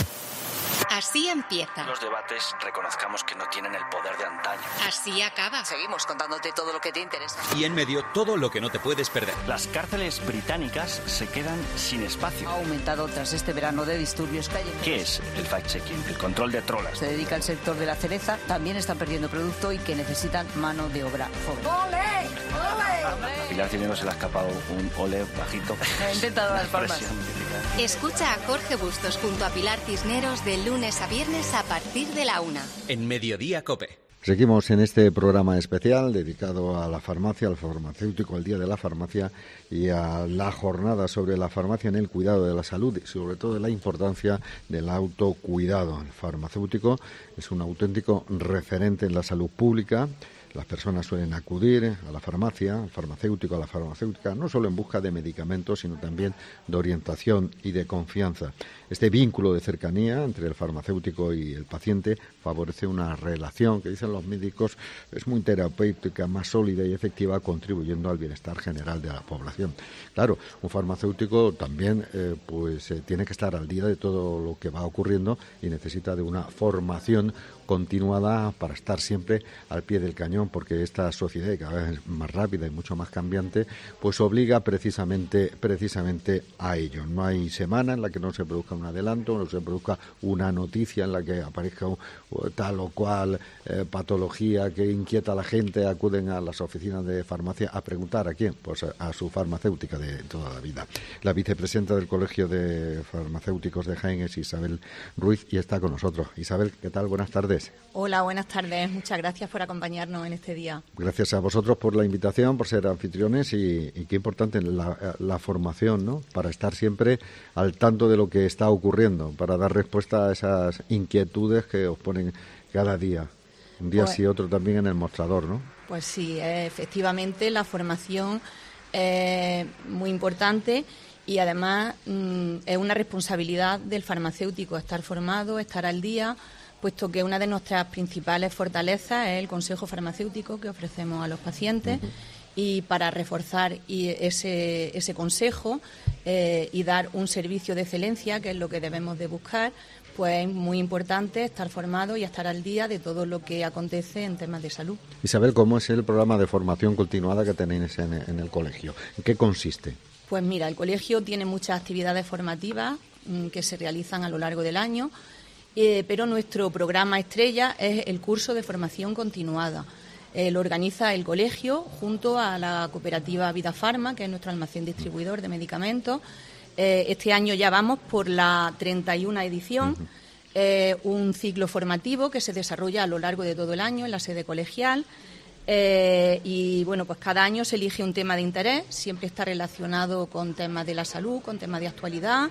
Así empieza. Los debates, reconozcamos que no tienen el poder de antaño. Así acaba. Seguimos contándote todo lo que te interesa. Y en medio, todo lo que no te puedes perder. Las cárceles británicas se quedan sin espacio. Ha aumentado tras este verano de disturbios callejeros. ¿Qué es el fact-checking? El control de trolas. Se dedica al sector de la cereza, también están perdiendo producto y que necesitan mano de obra joven. ¡Ole! ¡Ole! A Pilar Cisneros se le ha escapado un ole bajito. He intentado las palmas. Escucha a Jorge Bustos junto a Pilar Cisneros de lunes a viernes a partir de la una. En Mediodía COPE. Seguimos en este programa especial dedicado a la farmacia, al farmacéutico, al Día de la Farmacia y a la jornada sobre la farmacia en el cuidado de la salud y sobre todo de la importancia del autocuidado. El farmacéutico es un auténtico referente en la salud pública. Las personas suelen acudir a la farmacia, al farmacéutico, a la farmacéutica, no solo en busca de medicamentos, sino también de orientación y de confianza. Este vínculo de cercanía entre el farmacéutico y el paciente favorece una relación que, dicen los médicos, es muy terapéutica, más sólida y efectiva, contribuyendo al bienestar general de la población. Claro, un farmacéutico también eh, pues eh, tiene que estar al día de todo lo que va ocurriendo y necesita de una formación continuada para estar siempre al pie del cañón, evolución, porque esta sociedad cada vez es más rápida y mucho más cambiante, pues obliga precisamente precisamente a ello. No hay semana en la que no se produzca un adelanto, no se produzca una noticia en la que aparezca un, tal o cual eh, patología que inquieta a la gente. Acuden a las oficinas de farmacia a preguntar a quién, pues a, a su farmacéutica de toda la vida. La vicepresidenta del Colegio de Farmacéuticos de Jaén es Isabel Ruiz y está con nosotros. Isabel, ¿qué tal? Buenas tardes. Hola, buenas tardes. Muchas gracias por acompañarnos en este día. Gracias a vosotros por la invitación, por ser anfitriones y, y qué importante la, la formación, ¿no? Para estar siempre al tanto de lo que está ocurriendo, para dar respuesta a esas inquietudes que os ponen cada día, un día pues, sí otro también en el mostrador, ¿no? Pues sí, efectivamente la formación es muy importante. Y además mmm, es una responsabilidad del farmacéutico estar formado, estar al día, puesto que una de nuestras principales fortalezas es el consejo farmacéutico que ofrecemos a los pacientes. Uh-huh. Y para reforzar y ese, ese consejo eh, y dar un servicio de excelencia, que es lo que debemos de buscar, pues es muy importante estar formado y estar al día de todo lo que acontece en temas de salud. Isabel, ¿cómo es el programa de formación continuada que tenéis en, en el colegio? ¿En qué consiste? Pues mira, el colegio tiene muchas actividades formativas mmm, que se realizan a lo largo del año, eh, pero nuestro programa estrella es el curso de formación continuada. Eh, lo organiza el colegio junto a la cooperativa Vida Farma, que es nuestro almacén distribuidor de medicamentos. Eh, este año ya vamos por la treinta y una edición, uh-huh. eh, un ciclo formativo que se desarrolla a lo largo de todo el año en la sede colegial. Eh, y bueno, pues cada año se elige un tema de interés, siempre está relacionado con temas de la salud, con temas de actualidad.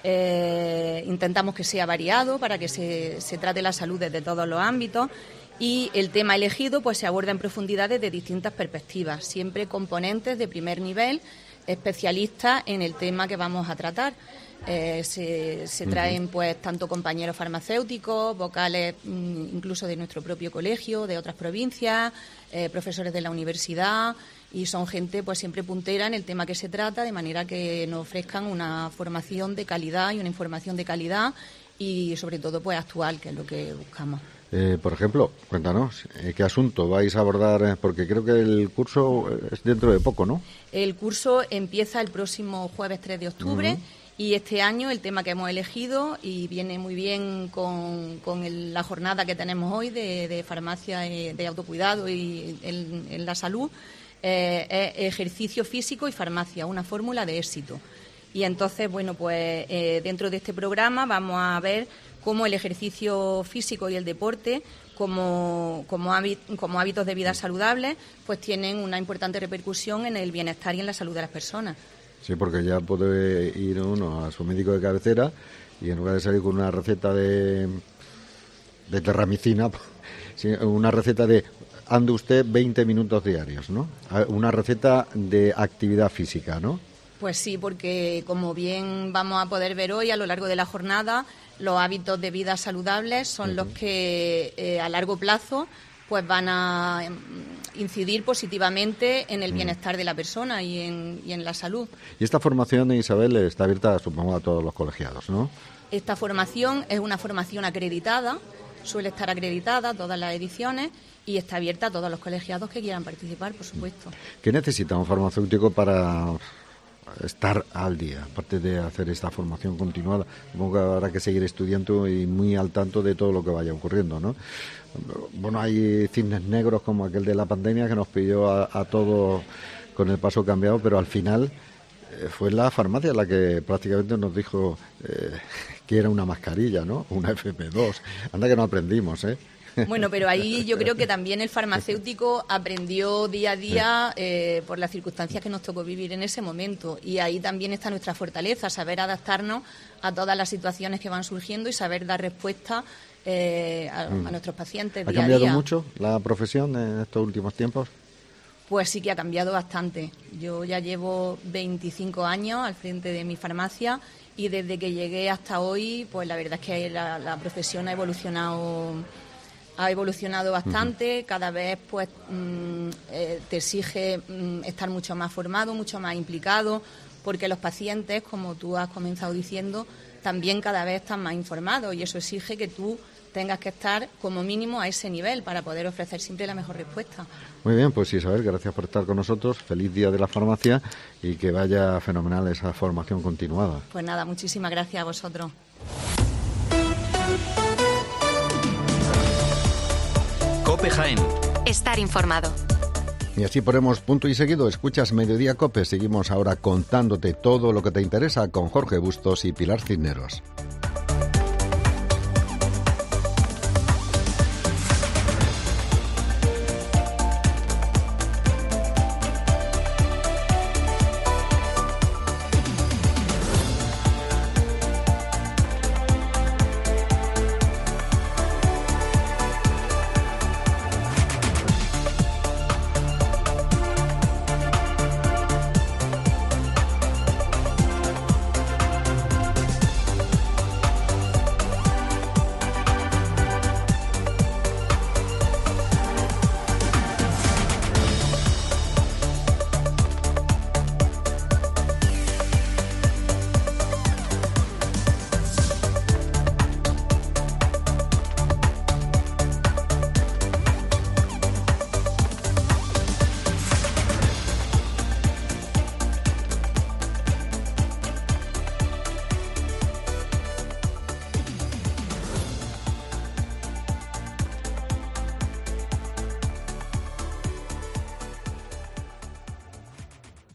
Eh, intentamos que sea variado para que se, se trate la salud desde todos los ámbitos y el tema elegido pues se aborda en profundidad desde distintas perspectivas, siempre componentes de primer nivel, especialistas en el tema que vamos a tratar. Eh, se, se traen pues tanto compañeros farmacéuticos, vocales incluso de nuestro propio colegio, de otras provincias, eh, profesores de la universidad, y son gente pues siempre puntera en el tema que se trata, de manera que nos ofrezcan una formación de calidad y una información de calidad y sobre todo pues actual, que es lo que buscamos. Eh, por ejemplo, cuéntanos, eh, ¿qué asunto vais a abordar? Porque creo que el curso es dentro de poco, ¿no? El curso empieza el próximo jueves tres de octubre. Uh-huh. Y este año el tema que hemos elegido, y viene muy bien con, con el, la jornada que tenemos hoy de, de farmacia, eh, de autocuidado y en, en la salud, eh, es ejercicio físico y farmacia, una fórmula de éxito. Y entonces, bueno, pues eh, dentro de este programa vamos a ver cómo el ejercicio físico y el deporte, como, como, hábit, como hábitos de vida saludables, pues tienen una importante repercusión en el bienestar y en la salud de las personas. Sí, porque ya puede ir uno a su médico de cabecera y en lugar de salir con una receta de, de terramicina, una receta de ande usted veinte minutos diarios, ¿no? Una receta de actividad física, ¿no? Pues sí, porque como bien vamos a poder ver hoy a lo largo de la jornada, los hábitos de vida saludables son uh-huh. los que eh, a largo plazo pues van a incidir positivamente en el bienestar de la persona y en, y en la salud. Y esta formación, Isabel, está abierta, supongo, a todos los colegiados, ¿no? Esta formación es una formación acreditada, suele estar acreditada todas las ediciones y está abierta a todos los colegiados que quieran participar, por supuesto. ¿Qué necesita un farmacéutico para estar al día, aparte de hacer esta formación continuada? Supongo que habrá que seguir estudiando y muy al tanto de todo lo que vaya ocurriendo, ¿no? Bueno, hay cisnes negros como aquel de la pandemia que nos pilló a, a todos con el paso cambiado, pero al final eh, fue la farmacia la que prácticamente nos dijo eh, que era una mascarilla, ¿no? Una F P dos. Anda que no aprendimos, ¿eh? Bueno, pero ahí yo creo que también el farmacéutico aprendió día a día eh, por las circunstancias que nos tocó vivir en ese momento. Y ahí también está nuestra fortaleza, saber adaptarnos a todas las situaciones que van surgiendo y saber dar respuesta eh, a, a nuestros pacientes día a día. ¿Ha cambiado mucho la profesión en estos últimos tiempos? Pues sí que ha cambiado bastante. Yo ya llevo veinticinco años al frente de mi farmacia y desde que llegué hasta hoy, pues la verdad es que la, la profesión ha evolucionado ha evolucionado bastante. Uh-huh. Cada vez pues mm, eh, te exige mm, estar mucho más formado, mucho más implicado, porque los pacientes, como tú has comenzado diciendo, también cada vez están más informados y eso exige que tú tengas que estar como mínimo a ese nivel para poder ofrecer siempre la mejor respuesta. Muy bien, pues Isabel, gracias por estar con nosotros. Feliz Día de la Farmacia y que vaya fenomenal esa formación continuada. Pues nada, muchísimas gracias a vosotros. COPE Jaén. Estar informado. Y así ponemos punto y seguido. Escuchas Mediodía COPE. Seguimos ahora contándote todo lo que te interesa con Jorge Bustos y Pilar Cisneros.